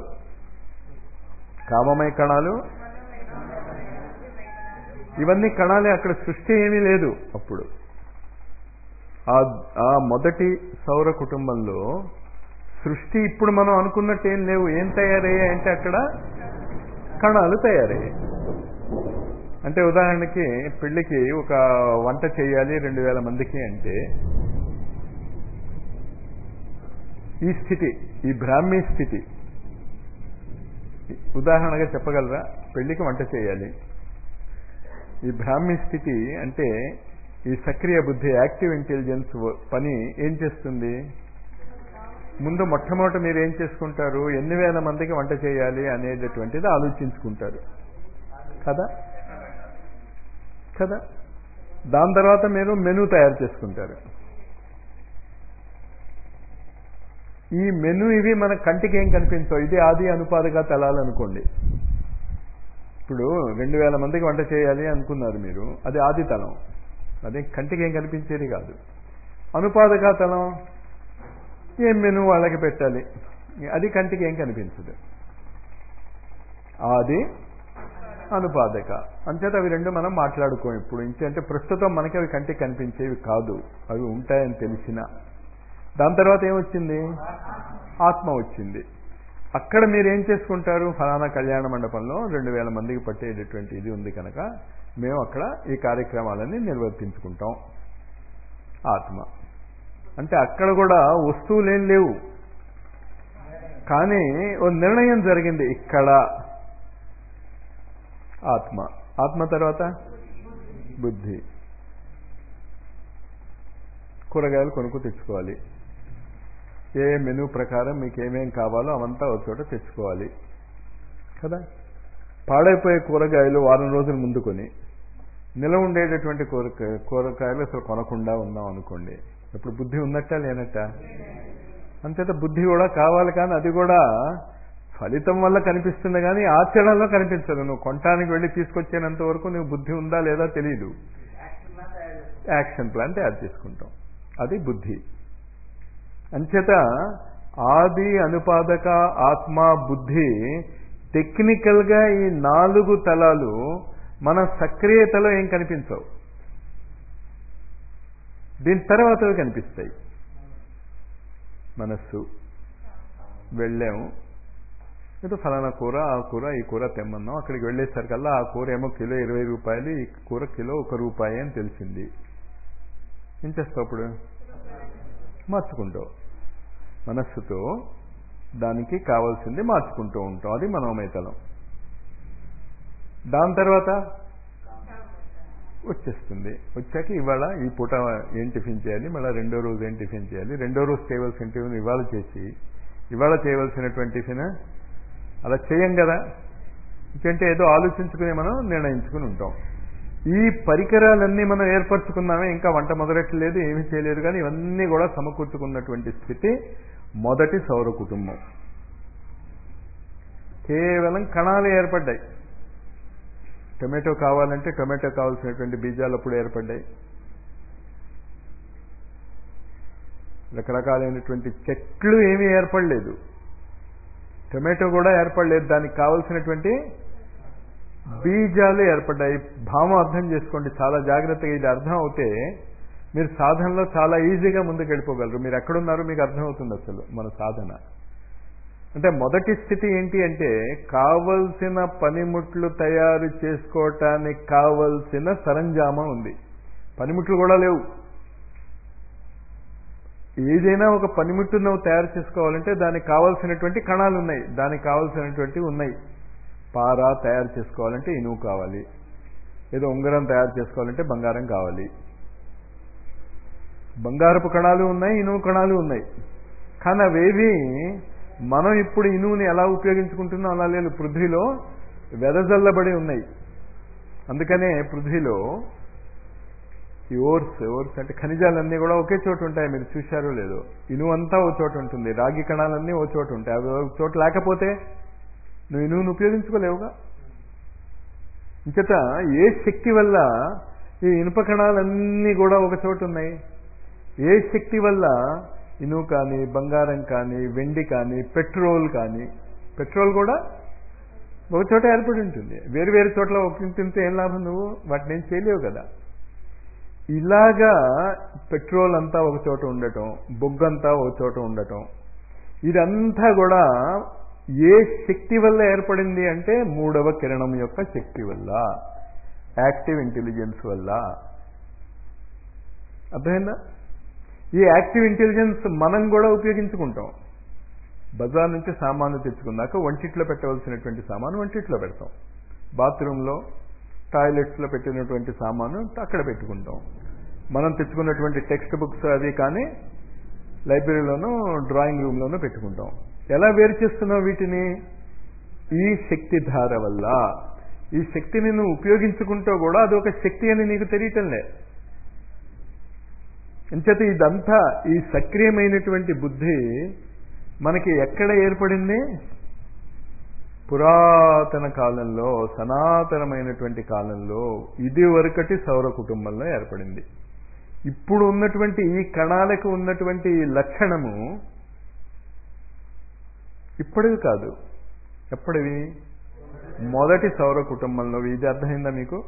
కామమయ కణాలు, ఇవన్నీ కణాలే. అక్కడ సృష్టి ఏమీ లేదు అప్పుడు. ఆ మొదటి సౌర కుటుంబంలో సృష్టి ఇప్పుడు మనం అనుకున్నట్టు ఏం లేవు. ఏం తయారయ్యాయి అంటే అక్కడ కణాలు తయారయ్యాయి. అంటే ఉదాహరణకి పెళ్లికి ఒక వంట చేయాలి 2000 మందికి అంటే, ఈ స్థితి, ఈ బ్రాహ్మీ స్థితి ఉదాహరణగా చెప్పగలరా? పెళ్లికి వంట చేయాలి, ఈ బ్రాహ్మీ స్థితి అంటే ఈ సక్రియ బుద్ధి, యాక్టివ్ ఇంటెలిజెన్స్ పని ఏం చేస్తుంది? ముందు మొట్టమొదట మీరు ఏం చేసుకుంటారు? ఎన్ని వేల మందికి వంట చేయాలి అనేటటువంటిది ఆలోచించుకుంటారు కదా కదా. దాని తర్వాత మీరు మెనూ తయారు చేసుకుంటారు. ఈ మెనూ ఇవి మన కంటికి ఏం కనిపించవు. ఇది ఆది అనుపాదక తలాలు అనుకోండి. ఇప్పుడు 2000 మందికి వంట చేయాలి అనుకున్నారు మీరు, అది ఆది తలం, అదే కంటికి ఏం కనిపించేది కాదు. అనుపాదక తలం ఏం మెనూ వాళ్ళకి పెట్టాలి, అది కంటికి ఏం కనిపించదు. ఆది, అనుపాదక. అంచేత అవి రెండు మనం మాట్లాడుకోం ఇప్పుడు. ఇంకంటే ప్రస్తుతం మనకి అవి కంటికి కనిపించేవి కాదు, అవి ఉంటాయని తెలిసిన. దాని తర్వాత ఏమొచ్చింది? ఆత్మ వచ్చింది. అక్కడ మీరు ఏం చేసుకుంటారు? ఫలానా కళ్యాణ మండపంలో 2000 మందికి పట్టేటటువంటి ఇది ఉంది కనుక మేము అక్కడ ఈ కార్యక్రమాలన్నీ నిర్వర్తించుకుంటాం. ఆత్మ అంటే అక్కడ కూడా వస్తువులేం లేవు, కానీ ఓ నిర్ణయం జరిగింది ఇక్కడ. ఆత్మ. ఆత్మ తర్వాత బుద్ధి. కూరగాయలు కొనుక్కు తెచ్చుకోవాలి, ఏ మెనూ ప్రకారం మీకు ఏమేం కావాలో అవంతా ఒక చోట తెచ్చుకోవాలి కదా. పాడైపోయే కూరగాయలు వారం రోజుల ముందు కొని, నిలవ ఉండేటటువంటి కూరగాయలు అసలు కొనకుండా ఉన్నాం అనుకోండి, ఇప్పుడు బుద్ధి ఉన్నట్ట లేనట్ట? అంతేత బుద్ధి కూడా కావాలి, కానీ అది కూడా ఫలితం వల్ల కనిపిస్తుంది కానీ ఆచరణలో కనిపించదు. నువ్వు కొనటానికి వెళ్ళి తీసుకొచ్చేంత వరకు నువ్వు బుద్ధి ఉందా లేదా తెలియదు. యాక్షన్ ప్లాన్ తయారు చేసుకుంటాం, అది బుద్ధి. అంచేత ఆది, అనుపాదక, ఆత్మ, బుద్ధి టెక్నికల్గా ఈ 4 తలాలు మన సక్రియతలో ఏం కనిపించవు, దీని తర్వాత కనిపిస్తాయి. మనస్సు, వెళ్ళాము, ఏదో ఫలానా కూర, ఆ కూర, ఈ కూర తెమ్మన్నాం. అక్కడికి వెళ్ళేసరికల్లా ఆ కూర ఏమో కిలో 20 రూపాయలు, ఈ కూర కిలో 1 రూపాయి అని తెలిసింది. ఏం చేస్తావు అప్పుడు? మార్చుకుంటావు. మనస్సుతో దానికి కావాల్సింది మార్చుకుంటూ ఉంటాం, అది మనోమయతలం. దాని తర్వాత వచ్చేస్తుంది. వచ్చాక ఇవాళ ఈ పూట ఏం టిఫిన్ చేయాలి, మళ్ళీ రెండో రోజు ఏం టిఫిన్ చేయాలి, రెండో రోజు చేయవలసిన టిఫిన్ ఇవాళ చేసి ఇవాళ చేయవలసినటువంటి టిఫిన్ అలా చేయం కదా. ఎందుకంటే ఏదో ఆలోచించుకుని మనం నిర్ణయించుకుని ఉంటాం. ఈ పరికరాలన్నీ మనం ఏర్పరచుకున్నామే, ఇంకా వంట మొదలెట్టలేదు, ఏమీ చేయలేదు, కానీ ఇవన్నీ కూడా సమకూర్చుకున్నటువంటి స్థితి మొదటి సౌర కుటుంబం. కేవలం కణాలు ఏర్పడ్డాయి. టొమాటో కావాలంటే టొమాటో కావాల్సినటువంటి బీజాలు అప్పుడు ఏర్పడ్డాయి. రకరకాలైనటువంటి చెట్లు ఏమీ ఏర్పడలేదు, టొమాటో కూడా ఏర్పడలేదు, దానికి కావలసినటువంటి బీజాలు ఏర్పడ్డాయి. భావం అర్థం చేసుకోండి చాలా జాగ్రత్తగా. ఇది అర్థం అవుతే మీరు సాధనలో చాలా ఈజీగా ముందుకు వెళ్ళిపోగలరు. మీరు ఎక్కడున్నారో మీకు అర్థమవుతుంది అసలు మన సాధన. అంటే మొదటి స్థితి ఏంటి అంటే కావలసిన పనిముట్లు తయారు చేసుకోవటానికి కావలసిన సరంజామా ఉంది. పనిముట్లు కూడా లేవు. ఏదైనా ఒక పనిముట్టు నువ్వు తయారు చేసుకోవాలంటే దానికి కావాల్సినటువంటి కణాలు ఉన్నాయి, దానికి కావాల్సినటువంటి ఉన్నాయి. పార తయారు చేసుకోవాలంటే ఇనుము కావాలి, ఏదో ఉంగరం తయారు చేసుకోవాలంటే బంగారం కావాలి. బంగారపు కణాలు ఉన్నాయి, ఇనుము కణాలు ఉన్నాయి. కానీ అవేవి మనం ఇప్పుడు ఇనువుని ఎలా ఉపయోగించుకుంటున్నాం అలా లేదు. పృథ్వీలో వెదజల్లబడి ఉన్నాయి. అందుకనే పృథ్వీలో ఈ ఓర్స్ అంటే ఖనిజాలన్నీ కూడా ఒకే చోటు ఉంటాయి. మీరు చూశారో లేదో, ఇనువు అంతా ఓ చోటు ఉంటుంది, రాగి కణాలన్నీ ఓ చోటు ఉంటాయి. అవి ఒక చోటు లేకపోతే నువ్వు ఇనువును ఉపయోగించుకోలేవుగా. ఇంకట ఏ శక్తి వల్ల ఈ ఇనుప కణాలన్నీ కూడా ఒక చోటు ఉన్నాయి? ఏ శక్తి వల్ల ఇనుము కానీ, బంగారం కానీ, వెండి కానీ, పెట్రోల్ కానీ, పెట్రోల్ కూడా ఒక చోట ఏర్పడి ఉంటుంది. వేరు వేరు చోట్ల ఒక తింటే ఏం లాభం? నువ్వు వాటిని ఏం చేయలేవు కదా. ఇలాగా పెట్రోల్ అంతా ఒక చోట ఉండటం, బొగ్గంతా ఒక చోట ఉండటం, ఇదంతా కూడా ఏ శక్తి వల్ల ఏర్పడింది అంటే మూడవ కిరణం యొక్క శక్తి వల్ల, యాక్టివ్ ఇంటెలిజెన్స్ వల్ల. అర్థమైందా? ఈ యాక్టివ్ ఇంటెలిజెన్స్ మనం కూడా ఉపయోగించుకుంటాం. బజార్ నుంచి సామాను తెచ్చుకున్నాక వంటిట్లో పెట్టవలసినటువంటి సామాను వంటిట్లో పెడతాం, బాత్రూంలో టాయిలెట్స్లో పెట్టినటువంటి సామాను అక్కడ పెట్టుకుంటాం. మనం తెచ్చుకున్నటువంటి టెక్స్ట్ బుక్స్ అవి కానీ లైబ్రరీలోనూ డ్రాయింగ్ రూమ్లోనూ పెట్టుకుంటాం. ఎలా వేరు చేస్తున్నావు వీటిని? ఈ శక్తి ధార వల్ల. ఈ శక్తిని నువ్వు ఉపయోగించుకుంటూ కూడా అదొక శక్తి అని నీకు తెలియటంలే. అంచేత ఇదంతా ఈ సక్రియమైనటువంటి బుద్ధి మనకి ఎక్కడ ఏర్పడింది? పురాతన కాలంలో, సనాతనమైనటువంటి కాలంలో, ఇది వరకటి సౌర కుటుంబంలో ఏర్పడింది. ఇప్పుడు ఉన్నటువంటి ఈ కణాలకు ఉన్నటువంటి ఈ లక్షణము ఇప్పటివి కాదు. ఎప్పటివి? మొదటి సౌర కుటుంబంలో. ఇది అర్థమైందా మీకు?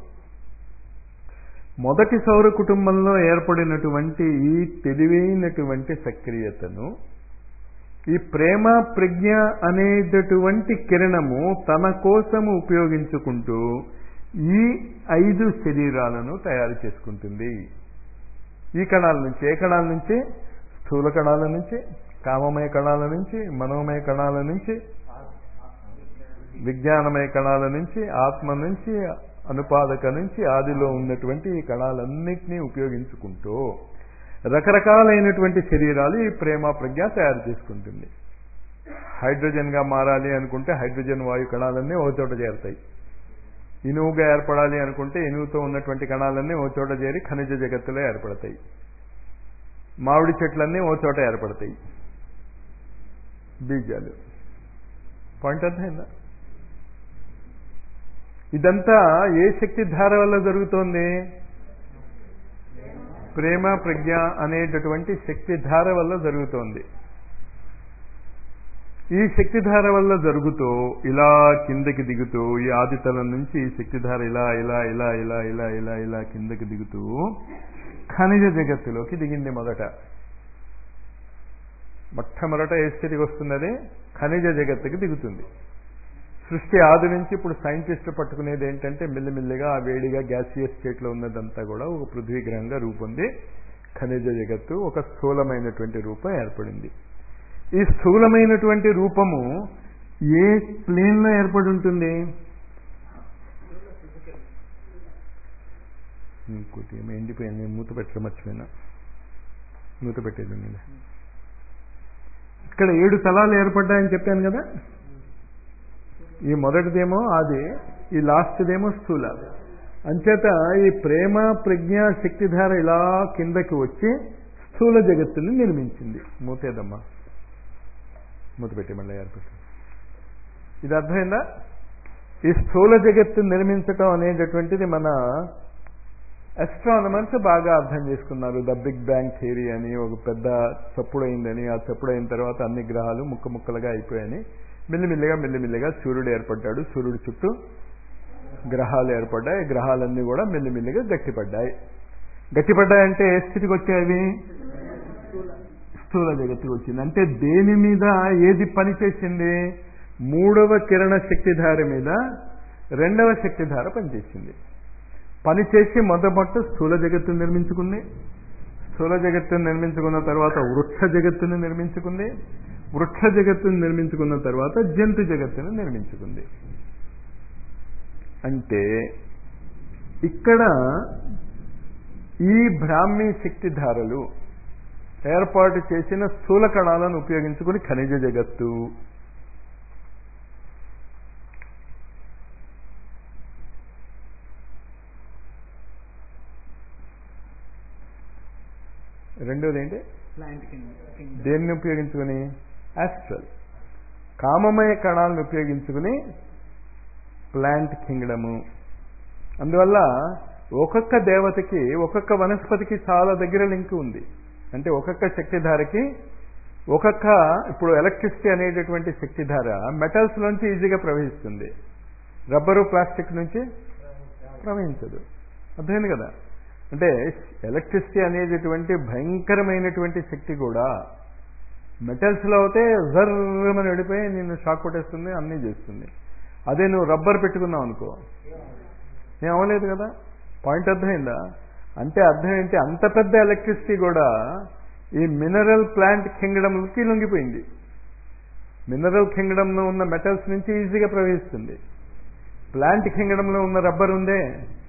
మొదటి సౌర కుటుంబంలో ఏర్పడినటువంటి ఈ తెలివైనటువంటి సక్రియతను ఈ ప్రేమ ప్రజ్ఞ అనేటటువంటి కిరణము తన కోసము ఉపయోగించుకుంటూ ఈ 5 శరీరాలను తయారు చేసుకుంటుంది. ఈ కణాల నుంచి, ఏ కణాల నుంచి? స్థూల కణాల నుంచి, కామమయ కణాల నుంచి, మనోమయ కణాల నుంచి, విజ్ఞానమయ కణాల నుంచి, ఆత్మ నుంచి, అనుపాదక నుంచి, ఆదిలో ఉన్నటువంటి ఈ కణాలన్నింటినీ ఉపయోగించుకుంటూ రకరకాలైనటువంటి శరీరాలు ఈ ప్రేమ ప్రజ్ఞ తయారు చేసుకుంటుంది. హైడ్రోజన్గా మారాలి అనుకుంటే హైడ్రోజన్ వాయు కణాలన్నీ ఓ చోట చేరుతాయి. ఇనువుగా ఏర్పడాలి అనుకుంటే ఇనువుతో ఉన్నటువంటి కణాలన్నీ ఓ చోట చేరి ఖనిజ జగత్తులో ఏర్పడతాయి. మామిడి చెట్లన్నీ ఓ చోట ఏర్పడతాయి, బీజాలు. పాయింట్ అర్థమైందా? ఇదంతా ఏ శక్తి ధార వల్ల జరుగుతోంది? ప్రేమ ప్రజ్ఞ అనేటటువంటి శక్తి ధార వల్ల జరుగుతోంది. ఈ శక్తిధార వల్ల జరుగుతూ ఇలా కిందకి దిగుతూ ఈ ఆదితలం నుంచి ఈ శక్తిధార ఇలా ఇలా ఇలా ఇలా ఇలా ఇలా ఇలా కిందకి దిగుతూ ఖనిజ జగత్తులోకి దిగింది. మొట్టమొదట ఏ స్థితికి వస్తున్నది? ఖనిజ జగత్తుకి దిగుతుంది. సృష్టి ఆది నుంచి ఇప్పుడు సైంటిస్టులు పట్టుకునేది ఏంటంటే మెల్లిమెల్లిగా ఆ వేడిగా గ్యాసియస్ స్టేట్లో ఉన్నదంతా కూడా ఒక పృథ్వీ గ్రహంగా రూపొంది ఖనిజ జగత్తు ఒక స్థూలమైనటువంటి రూపం ఏర్పడింది. ఈ స్థూలమైనటువంటి రూపము ఏ ప్లేన్లో ఏర్పడి ఉంటుంది? ఇంకోటి ఏమో ఎండిపోయింది, మూత పెట్టడం మర్చిపోయినా, మూత పెట్టేది ఉంది. ఇక్కడ 7 తలాలు ఏర్పడ్డాయని చెప్పాను కదా. ఈ మొదటిదేమో ఆది, ఈ లాస్ట్దేమో స్థూల. అంచేత ఈ ప్రేమ ప్రజ్ఞ శక్తిధార ఇలా కిందకి వచ్చి స్థూల జగత్తుని నిర్మించింది. మూతేదమ్మా. మూతపెట్టి మళ్ళీ ఏర్పడుతుంది. ఇది అర్థమైందా? ఈ స్థూల జగత్తు నిర్మించటం అనేటటువంటిది మన అస్ట్రానమర్స్ బాగా అర్థం చేసుకున్నారు. ద బిగ్ బ్యాంగ్ థియరీ అని ఒక పెద్ద చప్పుడు అయిందని, ఆ చప్పుడు అయిన తర్వాత అన్ని గ్రహాలు ముక్కలుగా అయిపోయాయని మెల్లిమెల్లిగా సూర్యుడు ఏర్పడ్డాడు. సూర్యుడు చుట్టూ గ్రహాలు ఏర్పడ్డాయి. గ్రహాలన్నీ కూడా మెల్లిమెల్లిగా గట్టిపడ్డాయంటే ఏ స్థితికి వచ్చాయి? స్థూల జగత్తుకు వచ్చింది. అంటే దేని మీద ఏది పనిచేసింది? మూడవ కిరణ శక్తిధార మీద రెండవ శక్తిధార పనిచేసింది. పనిచేసి మొదట స్థూల జగత్తును నిర్మించుకుంది. స్థూల జగత్తును నిర్మించుకున్న తర్వాత వృక్ష జగత్తును నిర్మించుకుంది. వృక్ష జగత్తును నిర్మించుకున్న తర్వాత జంతు జగత్తును నిర్మించుకుంది. అంటే ఇక్కడ ఈ బ్రాహ్మీ శక్తిధారలు ఏర్పాటు చేసిన స్థూల కణాలను ఉపయోగించుకుని ఖనిజ జగత్తు, రెండోది ఏంటి? దేన్ని ఉపయోగించుకుని? ఆస్ట్రల్ కామమయ కణాలను ఉపయోగించుకుని ప్లాంట్ కింగ్డము. అందువల్ల ఒక్కొక్క దేవతకి ఒక్కొక్క వనస్పతికి చాలా దగ్గర లింక్ ఉంది. అంటే ఒక్కొక్క శక్తిధారకి ఒక్కొక్క, ఇప్పుడు ఎలక్ట్రిసిటీ అనేటటువంటి శక్తిధార మెటల్స్ నుంచి ఈజీగా ప్రవహిస్తుంది, రబ్బరు ప్లాస్టిక్ నుంచి ప్రవహించదు. అర్థమైంది కదా? అంటే ఎలక్ట్రిసిటీ అనేటటువంటి భయంకరమైనటువంటి శక్తి కూడా మెటల్స్లో అయితే జర్రమని వెళ్ళిపోయి నిన్ను షాక్ కొట్టేస్తుంది, అన్నీ చేస్తుంది. అదే నువ్వు రబ్బర్ పెట్టుకున్నావు అనుకో, ఏం అవ్వలేదు కదా. పాయింట్ అర్థమైందా? అంటే అర్థం ఏంటి? అంత పెద్ద ఎలక్ట్రిసిటీ కూడా ఈ మినరల్ ప్లాంట్ కింగ్డమ్కి లొంగిపోయింది. మినరల్ కింగ్డమ్లో ఉన్న మెటల్స్ నుంచి ఈజీగా ప్రవహిస్తుంది. ప్లాంట్ కింగ్డమ్లో ఉన్న రబ్బర్ ఉందే,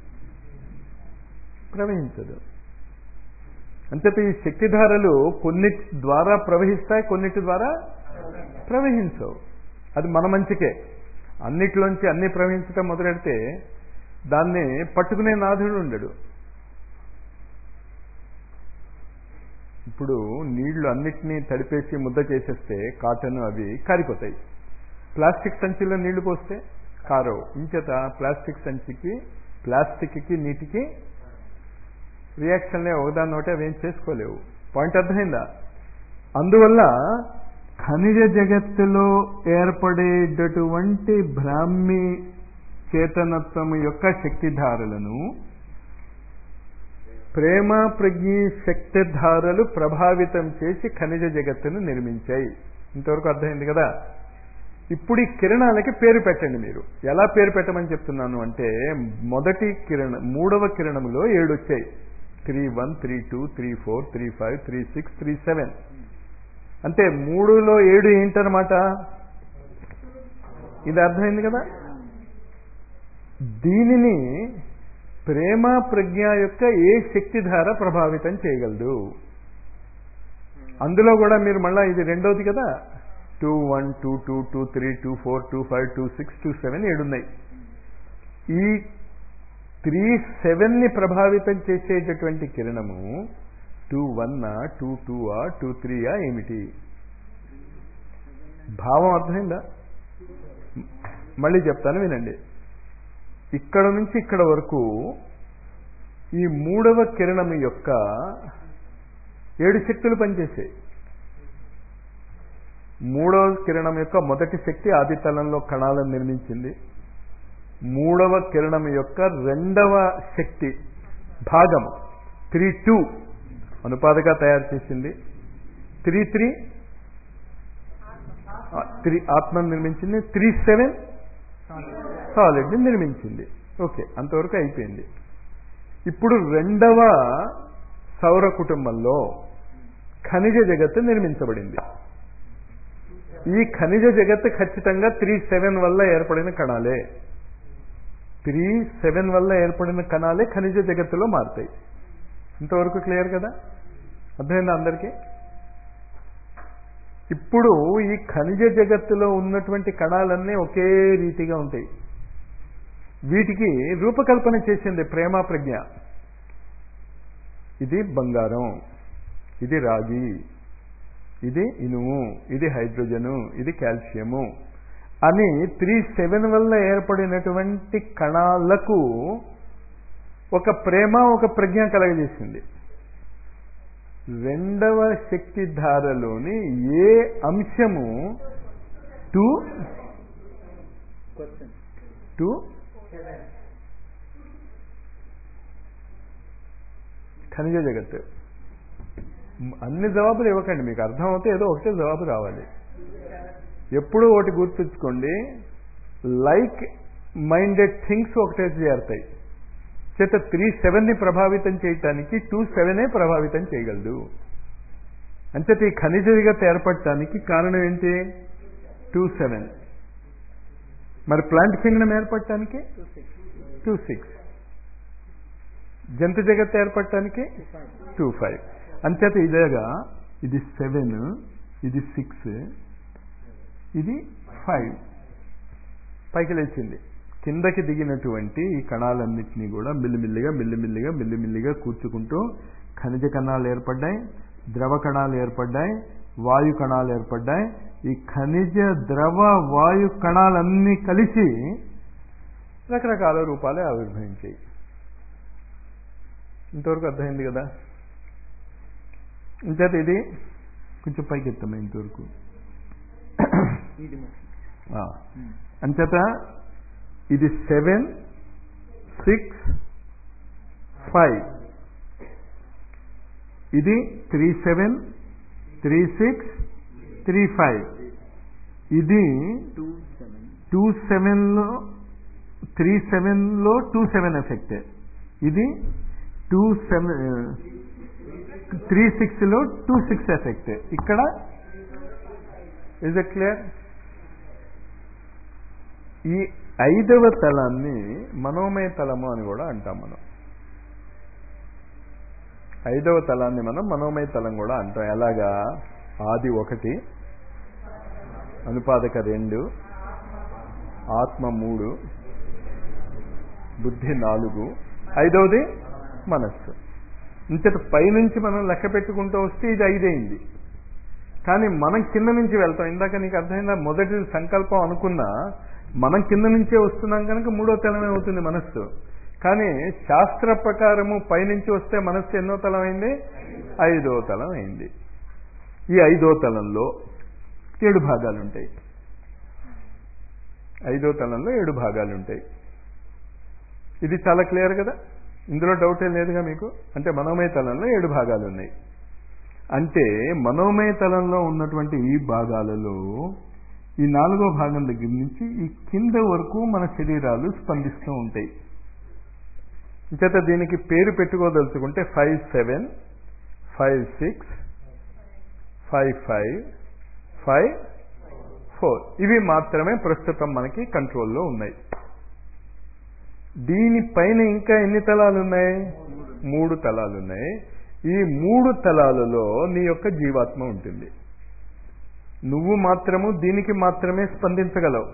ప్రవహించదు. అంతేత ఈ శక్తిధారలు కొన్నిటి ద్వారా ప్రవహిస్తాయి, కొన్నిటి ద్వారా ప్రవహించవు. అది మన మంచికే. అన్నిట్లోంచి అన్ని ప్రవహించడం మొదలెడితే దాన్ని పట్టుకునే నాథుడు ఉండడు. ఇప్పుడు నీళ్లు అన్నిటినీ తడిపేసి ముద్ద చేసేస్తే కాటన్ అవి కారిపోతాయి. ప్లాస్టిక్ సంచిలో నీళ్లు పోస్తే కారవు. ఇంచేత ప్లాస్టిక్కి నీటికి రియాక్షన్లే, ఒకదాన్ని ఒకటి అవేం చేసుకోలేవు. పాయింట్ అర్థమైందా? అందువల్ల ఖనిజ జగత్తులో ఏర్పడేటటువంటి బ్రాహ్మీ చేతనత్వం యొక్క శక్తిధారలను ప్రేమ ప్రజ్ఞి శక్తిధారలు ప్రభావితం చేసి ఖనిజ జగత్తును నిర్మించాయి. ఇంతవరకు అర్థమైంది కదా? ఇప్పుడు ఈ కిరణాలకి పేరు పెట్టండి. మీరు ఎలా పేరు పెట్టమని చెప్తున్నాను అంటే, మొదటి కిరణ, మూడవ కిరణంలో 7 వచ్చాయి. 3-1, 3-2, 3-4, 3-5, 3-6, 3-7. అంటే 3లో 7 ఏంటనమాట? ఇది అర్థమైంది కదా? దీనిని ప్రేమ ప్రజ్ఞ యొక్క ఏ శక్తిధార ప్రభావితం చేయగలదు? అందులో కూడా మీరు మళ్ళా ఇది రెండోది కదా, 2-1, 2-2, 2-3, 2-4, 2-5, 2-6, 2-7 7 ఉన్నాయి. ఈ 3-7ని ప్రభావితం చేసేటటువంటి కిరణము 2-1, 2-2, 2-3 ఏమిటి? భావం అర్థమైందా? మళ్ళీ చెప్తాను వినండి. ఇక్కడ నుంచి ఇక్కడ వరకు ఈ మూడవ కిరణము యొక్క 7 శక్తులు పనిచేసాయి. మూడవ కిరణం యొక్క మొదటి శక్తి ఆదితలంలో కణాలను నిర్మించింది. మూడవ కిరణం యొక్క రెండవ శక్తి భాగం 3-2 అనుపాదగా తయారు చేసింది. 3-3 ఆత్మను నిర్మించింది. 3-7 సాలిడ్ని నిర్మించింది. ఓకే, అంతవరకు అయిపోయింది. ఇప్పుడు రెండవ సౌర కుటుంబంలో ఖనిజ జగత్తు నిర్మించబడింది. ఈ ఖనిజ జగత్తు ఖచ్చితంగా 3-7 వల్ల ఏర్పడిన కణాలే. 3-7 వల్ల ఏర్పడిన కణాలే ఖనిజ జగత్తులో మారుతాయి. ఇంతవరకు క్లియర్ కదా? అర్థమైందా అందరికీ? ఇప్పుడు ఈ ఖనిజ జగత్తులో ఉన్నటువంటి కణాలన్నీ ఒకే రీతిగా ఉంటాయి. వీటికి రూపకల్పన చేసింది ప్రేమ ప్రజ్ఞ. ఇది బంగారం, ఇది రాగి, ఇది ఇనుము, ఇది హైడ్రోజను, ఇది కాల్షియము అని 3-7 వల్ల ఏర్పడినటువంటి కణాలకు ఒక ప్రేమ, ఒక ప్రజ్ఞ కలగజేసింది. రెండవ శక్తి ధారలోని ఏ అంశము 2 ఖనిజ జగత్తు. అన్ని జవాబులు ఇవ్వకండి, మీకు అర్థమవుతే ఏదో ఒకటే జవాబు రావాలి. ఎప్పుడూ ఒకటి గుర్తుంచుకోండి, లైక్ మైండెడ్ థింగ్స్ ఒకటే చేరుతాయి. చేత 3-7ని ప్రభావితం చేయటానికి 2-7 ప్రభావితం చేయగలదు. అంచేత ఈ ఖనిజ జగత్తు ఏర్పడటానికి కారణం ఏంటి? 2-7. మరి ప్లాంట్ కింగ్డమ్ ఏర్పడటానికి 2-6. జంతు జగత్తు ఏర్పడటానికి 2-5. అంచేత ఇదేగా ఇది 7, ఇది 6, ఇది 5 పైకి లేచింది. కిందకి దిగినటువంటి ఈ కణాలన్నింటినీ కూడా మెల్లిమెల్లిగా కూర్చుకుంటూ ఖనిజ కణాలు ఏర్పడ్డాయి, ద్రవ కణాలు ఏర్పడ్డాయి, వాయు కణాలు ఏర్పడ్డాయి. ఈ ఖనిజ ద్రవ వాయు కణాలన్నీ కలిసి రకరకాల రూపాలే ఆవిర్భవించాయి. ఇంతవరకు అర్థమైంది కదా? ఇంచేత ఇది కొంచెం పైకి ఎత్తాము ఇంతవరకు. అంచేత ఇది 7, 6, 5. ఇది 3-7, 3-6, 3-5. ఇది 2-7లో 3-7లో 2-7 ఎఫెక్ట్. ఇది 3-6లో 2-6 ఎఫెక్ట్. ఇక్కడ ఇస్ ఇట్ క్లియర్? ఈ 5వ తలాన్ని మనోమయ తలము అని కూడా అంటాం మనం. 5వ తలాన్ని మనం మనోమయ తలం కూడా అంటాం. ఎలాగా? ఆది 1, అనుపాదక 2, ఆత్మ 3, బుద్ధి 4, 5వది మనస్సు. ఇంతటి పైనుంచి మనం లెక్క పెట్టుకుంటూ వస్తే ఇది 5 అయింది. కానీ మనం కింద నుంచి వెళ్తాం. ఇందాక నీకు అర్థమైందా? మొదటి సంకల్పం అనుకున్నా మనం కింద నుంచే వస్తున్నాం కనుక 3వ తలమే అవుతుంది మనస్సు. కానీ శాస్త్ర ప్రకారము పైనుంచి వస్తే మనస్సు ఎన్నో తలం అయింది? 5వ తలం అయింది. ఈ 5వ తలంలో 7 భాగాలు ఉంటాయి. 5వ తలంలో 7 భాగాలు ఉంటాయి. ఇది చాలా క్లియర్ కదా? ఇందులో డౌట్ ఏం లేదుగా మీకు? అంటే మనోమయ తలంలో 7 భాగాలు ఉన్నాయి. అంటే మనోమయ తలంలో ఉన్నటువంటి ఈ భాగాలలో ఈ 4వ భాగం దగ్గర నుంచి ఈ కింద వరకు మన శరీరాలు స్పందిస్తూ ఉంటాయి. చేత దీనికి పేరు పెట్టుకోదలుచుకుంటే 5-7, 5-6, 5-5, 5-4 ఇవి మాత్రమే ప్రస్తుతం మనకి కంట్రోల్లో ఉన్నాయి. దీనిపైన ఇంకా ఎన్ని తలాలు ఉన్నాయి? 3 తలాలు ఉన్నాయి. ఈ 3 తలాలలో నీ యొక్క జీవాత్మ ఉంటుంది. నువ్వు మాత్రము దీనికి మాత్రమే స్పందించగలవు.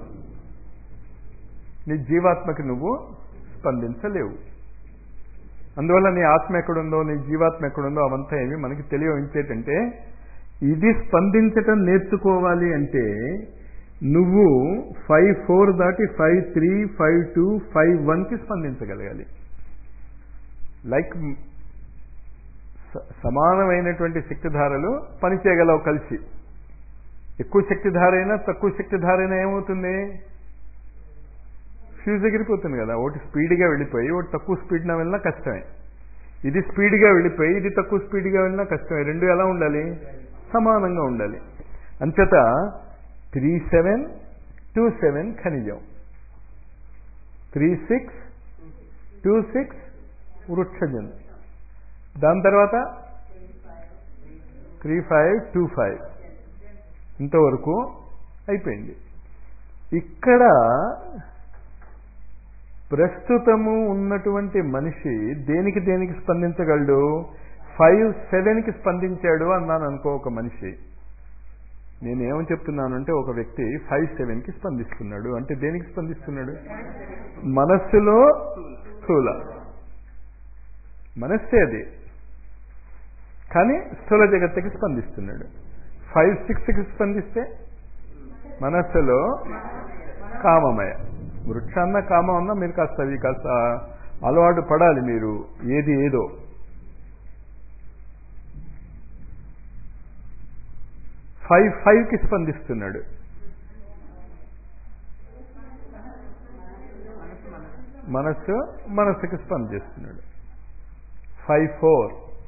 నీ జీవాత్మకి నువ్వు స్పందించలేవు. అందువల్ల నీ ఆత్మ ఎక్కడుందో, నీ జీవాత్మ ఎక్కడుందో అవంతా ఏమి మనకి తెలియచేటంటే, ఇది స్పందించటం నేర్చుకోవాలి అంటే నువ్వు 5-4 దాటి 5-3, 5-2, 5-1కి స్పందించగలగాలి. లైక్ సమానమైనటువంటి శక్తిధారలు పనిచేయగలవు కలిసి. ఎక్కువ శక్తిధార అయినా తక్కువ శక్తిధార అయినా ఏమవుతుంది? ఫ్యూజ్ ఎగిరిపోతుంది కదా. ఒకటి స్పీడ్గా వెళ్ళిపోయి ఒకటి తక్కువ స్పీడ్న వెళ్ళినా కష్టమే. ఇది స్పీడ్గా వెళ్ళిపోయి ఇది తక్కువ స్పీడ్గా వెళ్ళినా కష్టమే. రెండు ఎలా ఉండాలి? సమానంగా ఉండాలి. అంచేత 3-7, 2-7 ఖనిజం, 3-6, 2-6 వృక్షజం, దాని తర్వాత 3-5, 2-5 ఇంతవరకు అయిపోయింది. ఇక్కడ ప్రస్తుతము ఉన్నటువంటి మనిషి దేనికి దేనికి స్పందించగలడు? 5-7కి స్పందించాడు అన్నాను అనుకో. ఒక మనిషి, నేనేమని చెప్తున్నానంటే ఒక వ్యక్తి 5-7కి స్పందిస్తున్నాడు అంటే దేనికి స్పందిస్తున్నాడు? మనస్సులో స్థూల మనస్సే అది, కానీ స్థూల జగత్తుకి స్పందిస్తున్నాడు. 5, 6కి స్పందిస్తే మనస్సులో కామమయ. వృక్షాన్న కామం అన్నా మీరు కాస్త అవి కాస్త అలవాటు పడాలి మీరు, ఏది ఏదో. ఫైవ్కి స్పందిస్తున్నాడు. మనస్సుకి స్పందిస్తున్నాడు. 5-4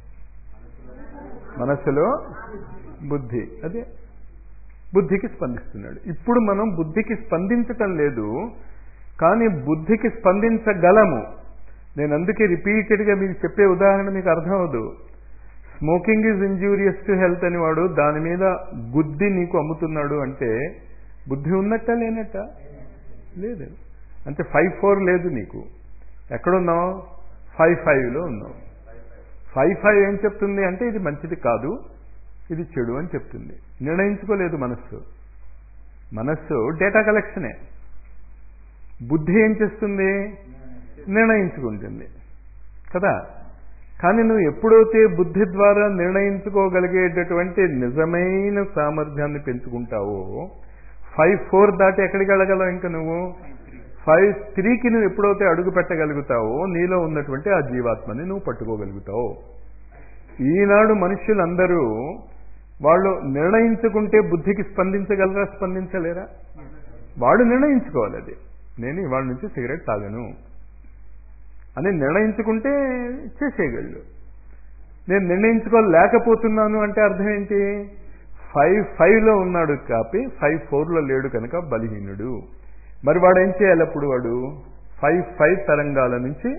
మనస్సులో బుద్ధి, అదే బుద్ధికి స్పందిస్తున్నాడు. ఇప్పుడు మనం బుద్ధికి స్పందించటం లేదు, కానీ బుద్ధికి స్పందించగలము. నేను అందుకే రిపీటెడ్గా మీకు చెప్పే ఉదాహరణ మీకు అర్థం అవదు. Smoking is injurious to health అని వాడు దాని మీద గుద్ది నీకు అమ్ముతున్నాడు అంటే బుద్ధి ఉన్నట్ట లేనట్ట? లేదు. అంటే 5-4 లేదు నీకు. ఎక్కడున్నావు? 5-5లో ఉన్నావు. 5-5 ఏం చెప్తుంది అంటే ఇది మంచిది కాదు, ఇది చెడు అని చెప్తుంది. నిర్ణయించుకోలేదు మనస్సు డేటా కలెక్షనే. బుద్ధి ఏం చేస్తుంది? నిర్ణయించుకుంటుంది కదా. కానీ నువ్వు ఎప్పుడైతే బుద్ధి ద్వారా నిర్ణయించుకోగలిగేటటువంటి నిజమైన సామర్థ్యాన్ని పెంచుకుంటావో 5-4 దాటి ఎక్కడికి వెళ్ళగలవు? ఇంకా నువ్వు 5-3కి నువ్వు ఎప్పుడైతే అడుగు పెట్టగలుగుతావో నీలో ఉన్నటువంటి ఆ జీవాత్మని నువ్వు పట్టుకోగలుగుతావు. ఈనాడు మనుష్యులందరూ వాళ్ళు నిర్ణయించుకుంటే బుద్ధికి స్పందించగలరా, స్పందించలేరా? వాడు నిర్ణయించుకోవాలి, అది నేను ఇవాళ నుంచి సిగరెట్ తాగను అని నిర్ణయించుకుంటే చేసేయగలడు. నేను నిర్ణయించుకోలేకపోతున్నాను అంటే అర్థం ఏంటి? 5-5లో ఉన్నాడు కాపీ 5-4లో లేడు కనుక బలహీనుడు. మరి వాడు ఏం చేయాలి? అప్పుడు వాడు 5-5 తరంగాల నుంచి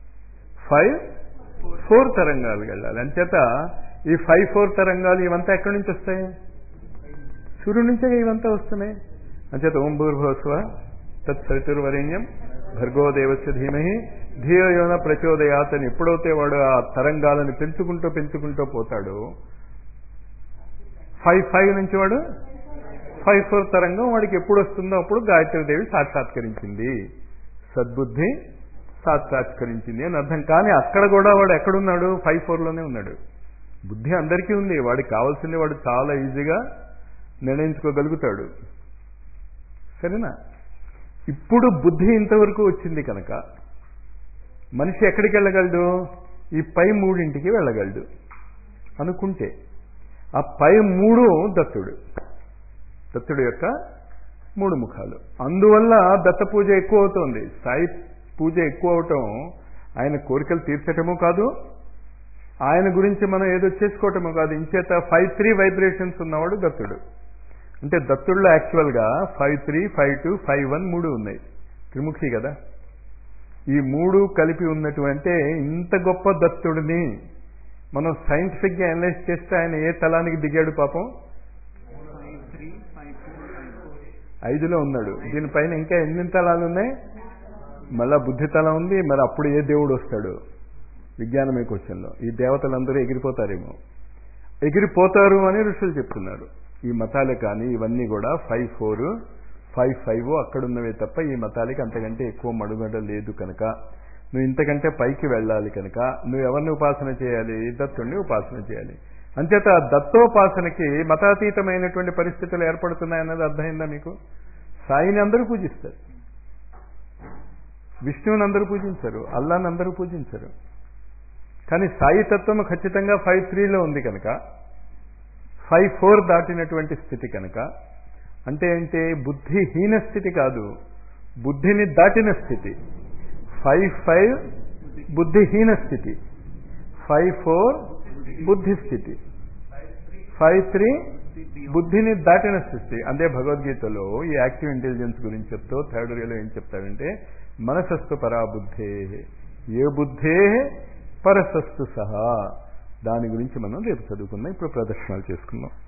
5-4 తరంగాలు వెళ్ళాలి. అంచేత ఈ 5-4 తరంగాలు ఇవంతా ఎక్కడి నుంచి వస్తాయి? సూర్యుడి నుంచే ఇవంతా వస్తున్నాయి. అంచేత ఓం భూర్భువస్సువః తత్సవితుర్వరేణ్యం భర్గో దేవస్య ధీమహి ధియో యో న ప్రచోదయాత్ అని ఎప్పుడైతే వాడు ఆ తరంగాలను పెంచుకుంటూ పోతాడో 5-5 నుంచి వాడు 5-4 తరంగం వాడికి ఎప్పుడు వస్తుందో అప్పుడు గాయత్రీదేవి సాక్షాత్కరించింది, సద్బుద్ధి సాక్షాత్కరించింది అని అర్థం. కానీ అక్కడ కూడా వాడు ఎక్కడున్నాడు? 5-4లోనే ఉన్నాడు. బుద్ధి అందరికీ ఉంది, వాడికి కావాల్సింది వాడు చాలా ఈజీగా నిర్ణయించుకోగలుగుతాడు. సరేనా? ఇప్పుడు బుద్ధి ఇంతవరకు వచ్చింది కనుక మనిషి ఎక్కడికి వెళ్ళగలడు? ఈ పై 3ంటికి వెళ్ళగలడు అనుకుంటే. ఆ పై 3 దత్తుడు యొక్క 3 ముఖాలు. అందువల్ల దత్త పూజ ఎక్కువ అవుతోంది. సాయి పూజ ఎక్కువ అవటం ఆయన కోరికలు తీర్చటము కాదు, ఆయన గురించి మనం ఏదో చేసుకోవటము కాదు. ఇంచేత 5-3 వైబ్రేషన్స్ ఉన్నవాడు దత్తుడు. అంటే దత్తుల్లో యాక్చువల్గా 5-3, 5-2, 5-1 3 ఉన్నాయి. త్రిముఖి కదా. ఈ 3 కలిపి ఉన్నటువంటి ఇంత గొప్ప దత్తుడిని మనం సైంటిఫిక్గా అనలైజ్ చేస్తే ఆయన ఏ తలానికి దిగాడు పాపం? 5లో ఉన్నాడు. దీనిపైన ఇంకా ఎన్ని తలాలు ఉన్నాయి? మళ్ళా బుద్ధి తల ఉంది. మరి అప్పుడు ఏ దేవుడు వస్తాడు? విజ్ఞానమే క్వశ్చన్లో. ఈ దేవతలందరూ ఎగిరిపోతారేమో. ఎగిరిపోతారు అని ఋషులు చెప్తున్నారు. ఈ మతాలే కానీ ఇవన్నీ కూడా 5-4, 5-5 అక్కడున్నవే తప్ప ఈ మతాలకి అంతకంటే ఎక్కువ మడుగడ లేదు కనుక నువ్వు ఇంతకంటే పైకి వెళ్ళాలి కనుక నువ్వు ఎవరిని ఉపాసన చేయాలి? దత్తుడిని ఉపాసన చేయాలి. అంచేత దత్తోపాసనకి మతాతీతమైనటువంటి పరిస్థితులు ఏర్పడుతున్నాయన్నది అర్థమైందా మీకు? సాయిని అందరూ పూజిస్తారు, విష్ణువుని అందరూ పూజించరు, అల్లాని అందరూ పూజించరు. కానీ సాయి తత్వం ఖచ్చితంగా 5-3లో ఉంది కనుక 5-4 దాటినటువంటి స్థితి కనుక. అంటే ఏంటి? బుద్ధిహీన స్థితి కాదు, బుద్ధిని దాటిన స్థితి. 5-5 బుద్ధిహీన స్థితి, 5-4 బుద్ధి స్థితి, 5-3 బుద్ధిని దాటిన స్థితి. అదే భగవద్గీతలో ఈ యాక్టివ్ ఇంటెలిజెన్స్ గురించి చెప్తూ 3rd రేలో ఏం చెప్తాడంటే మనసస్తు పరాబుద్ధే ఏ బుద్ధే పరసస్తు సహా. దాని గురించి మనం రేపు చదువుకుందాం. ఇప్పుడు ప్రదర్శనలు చేసుకుందాం.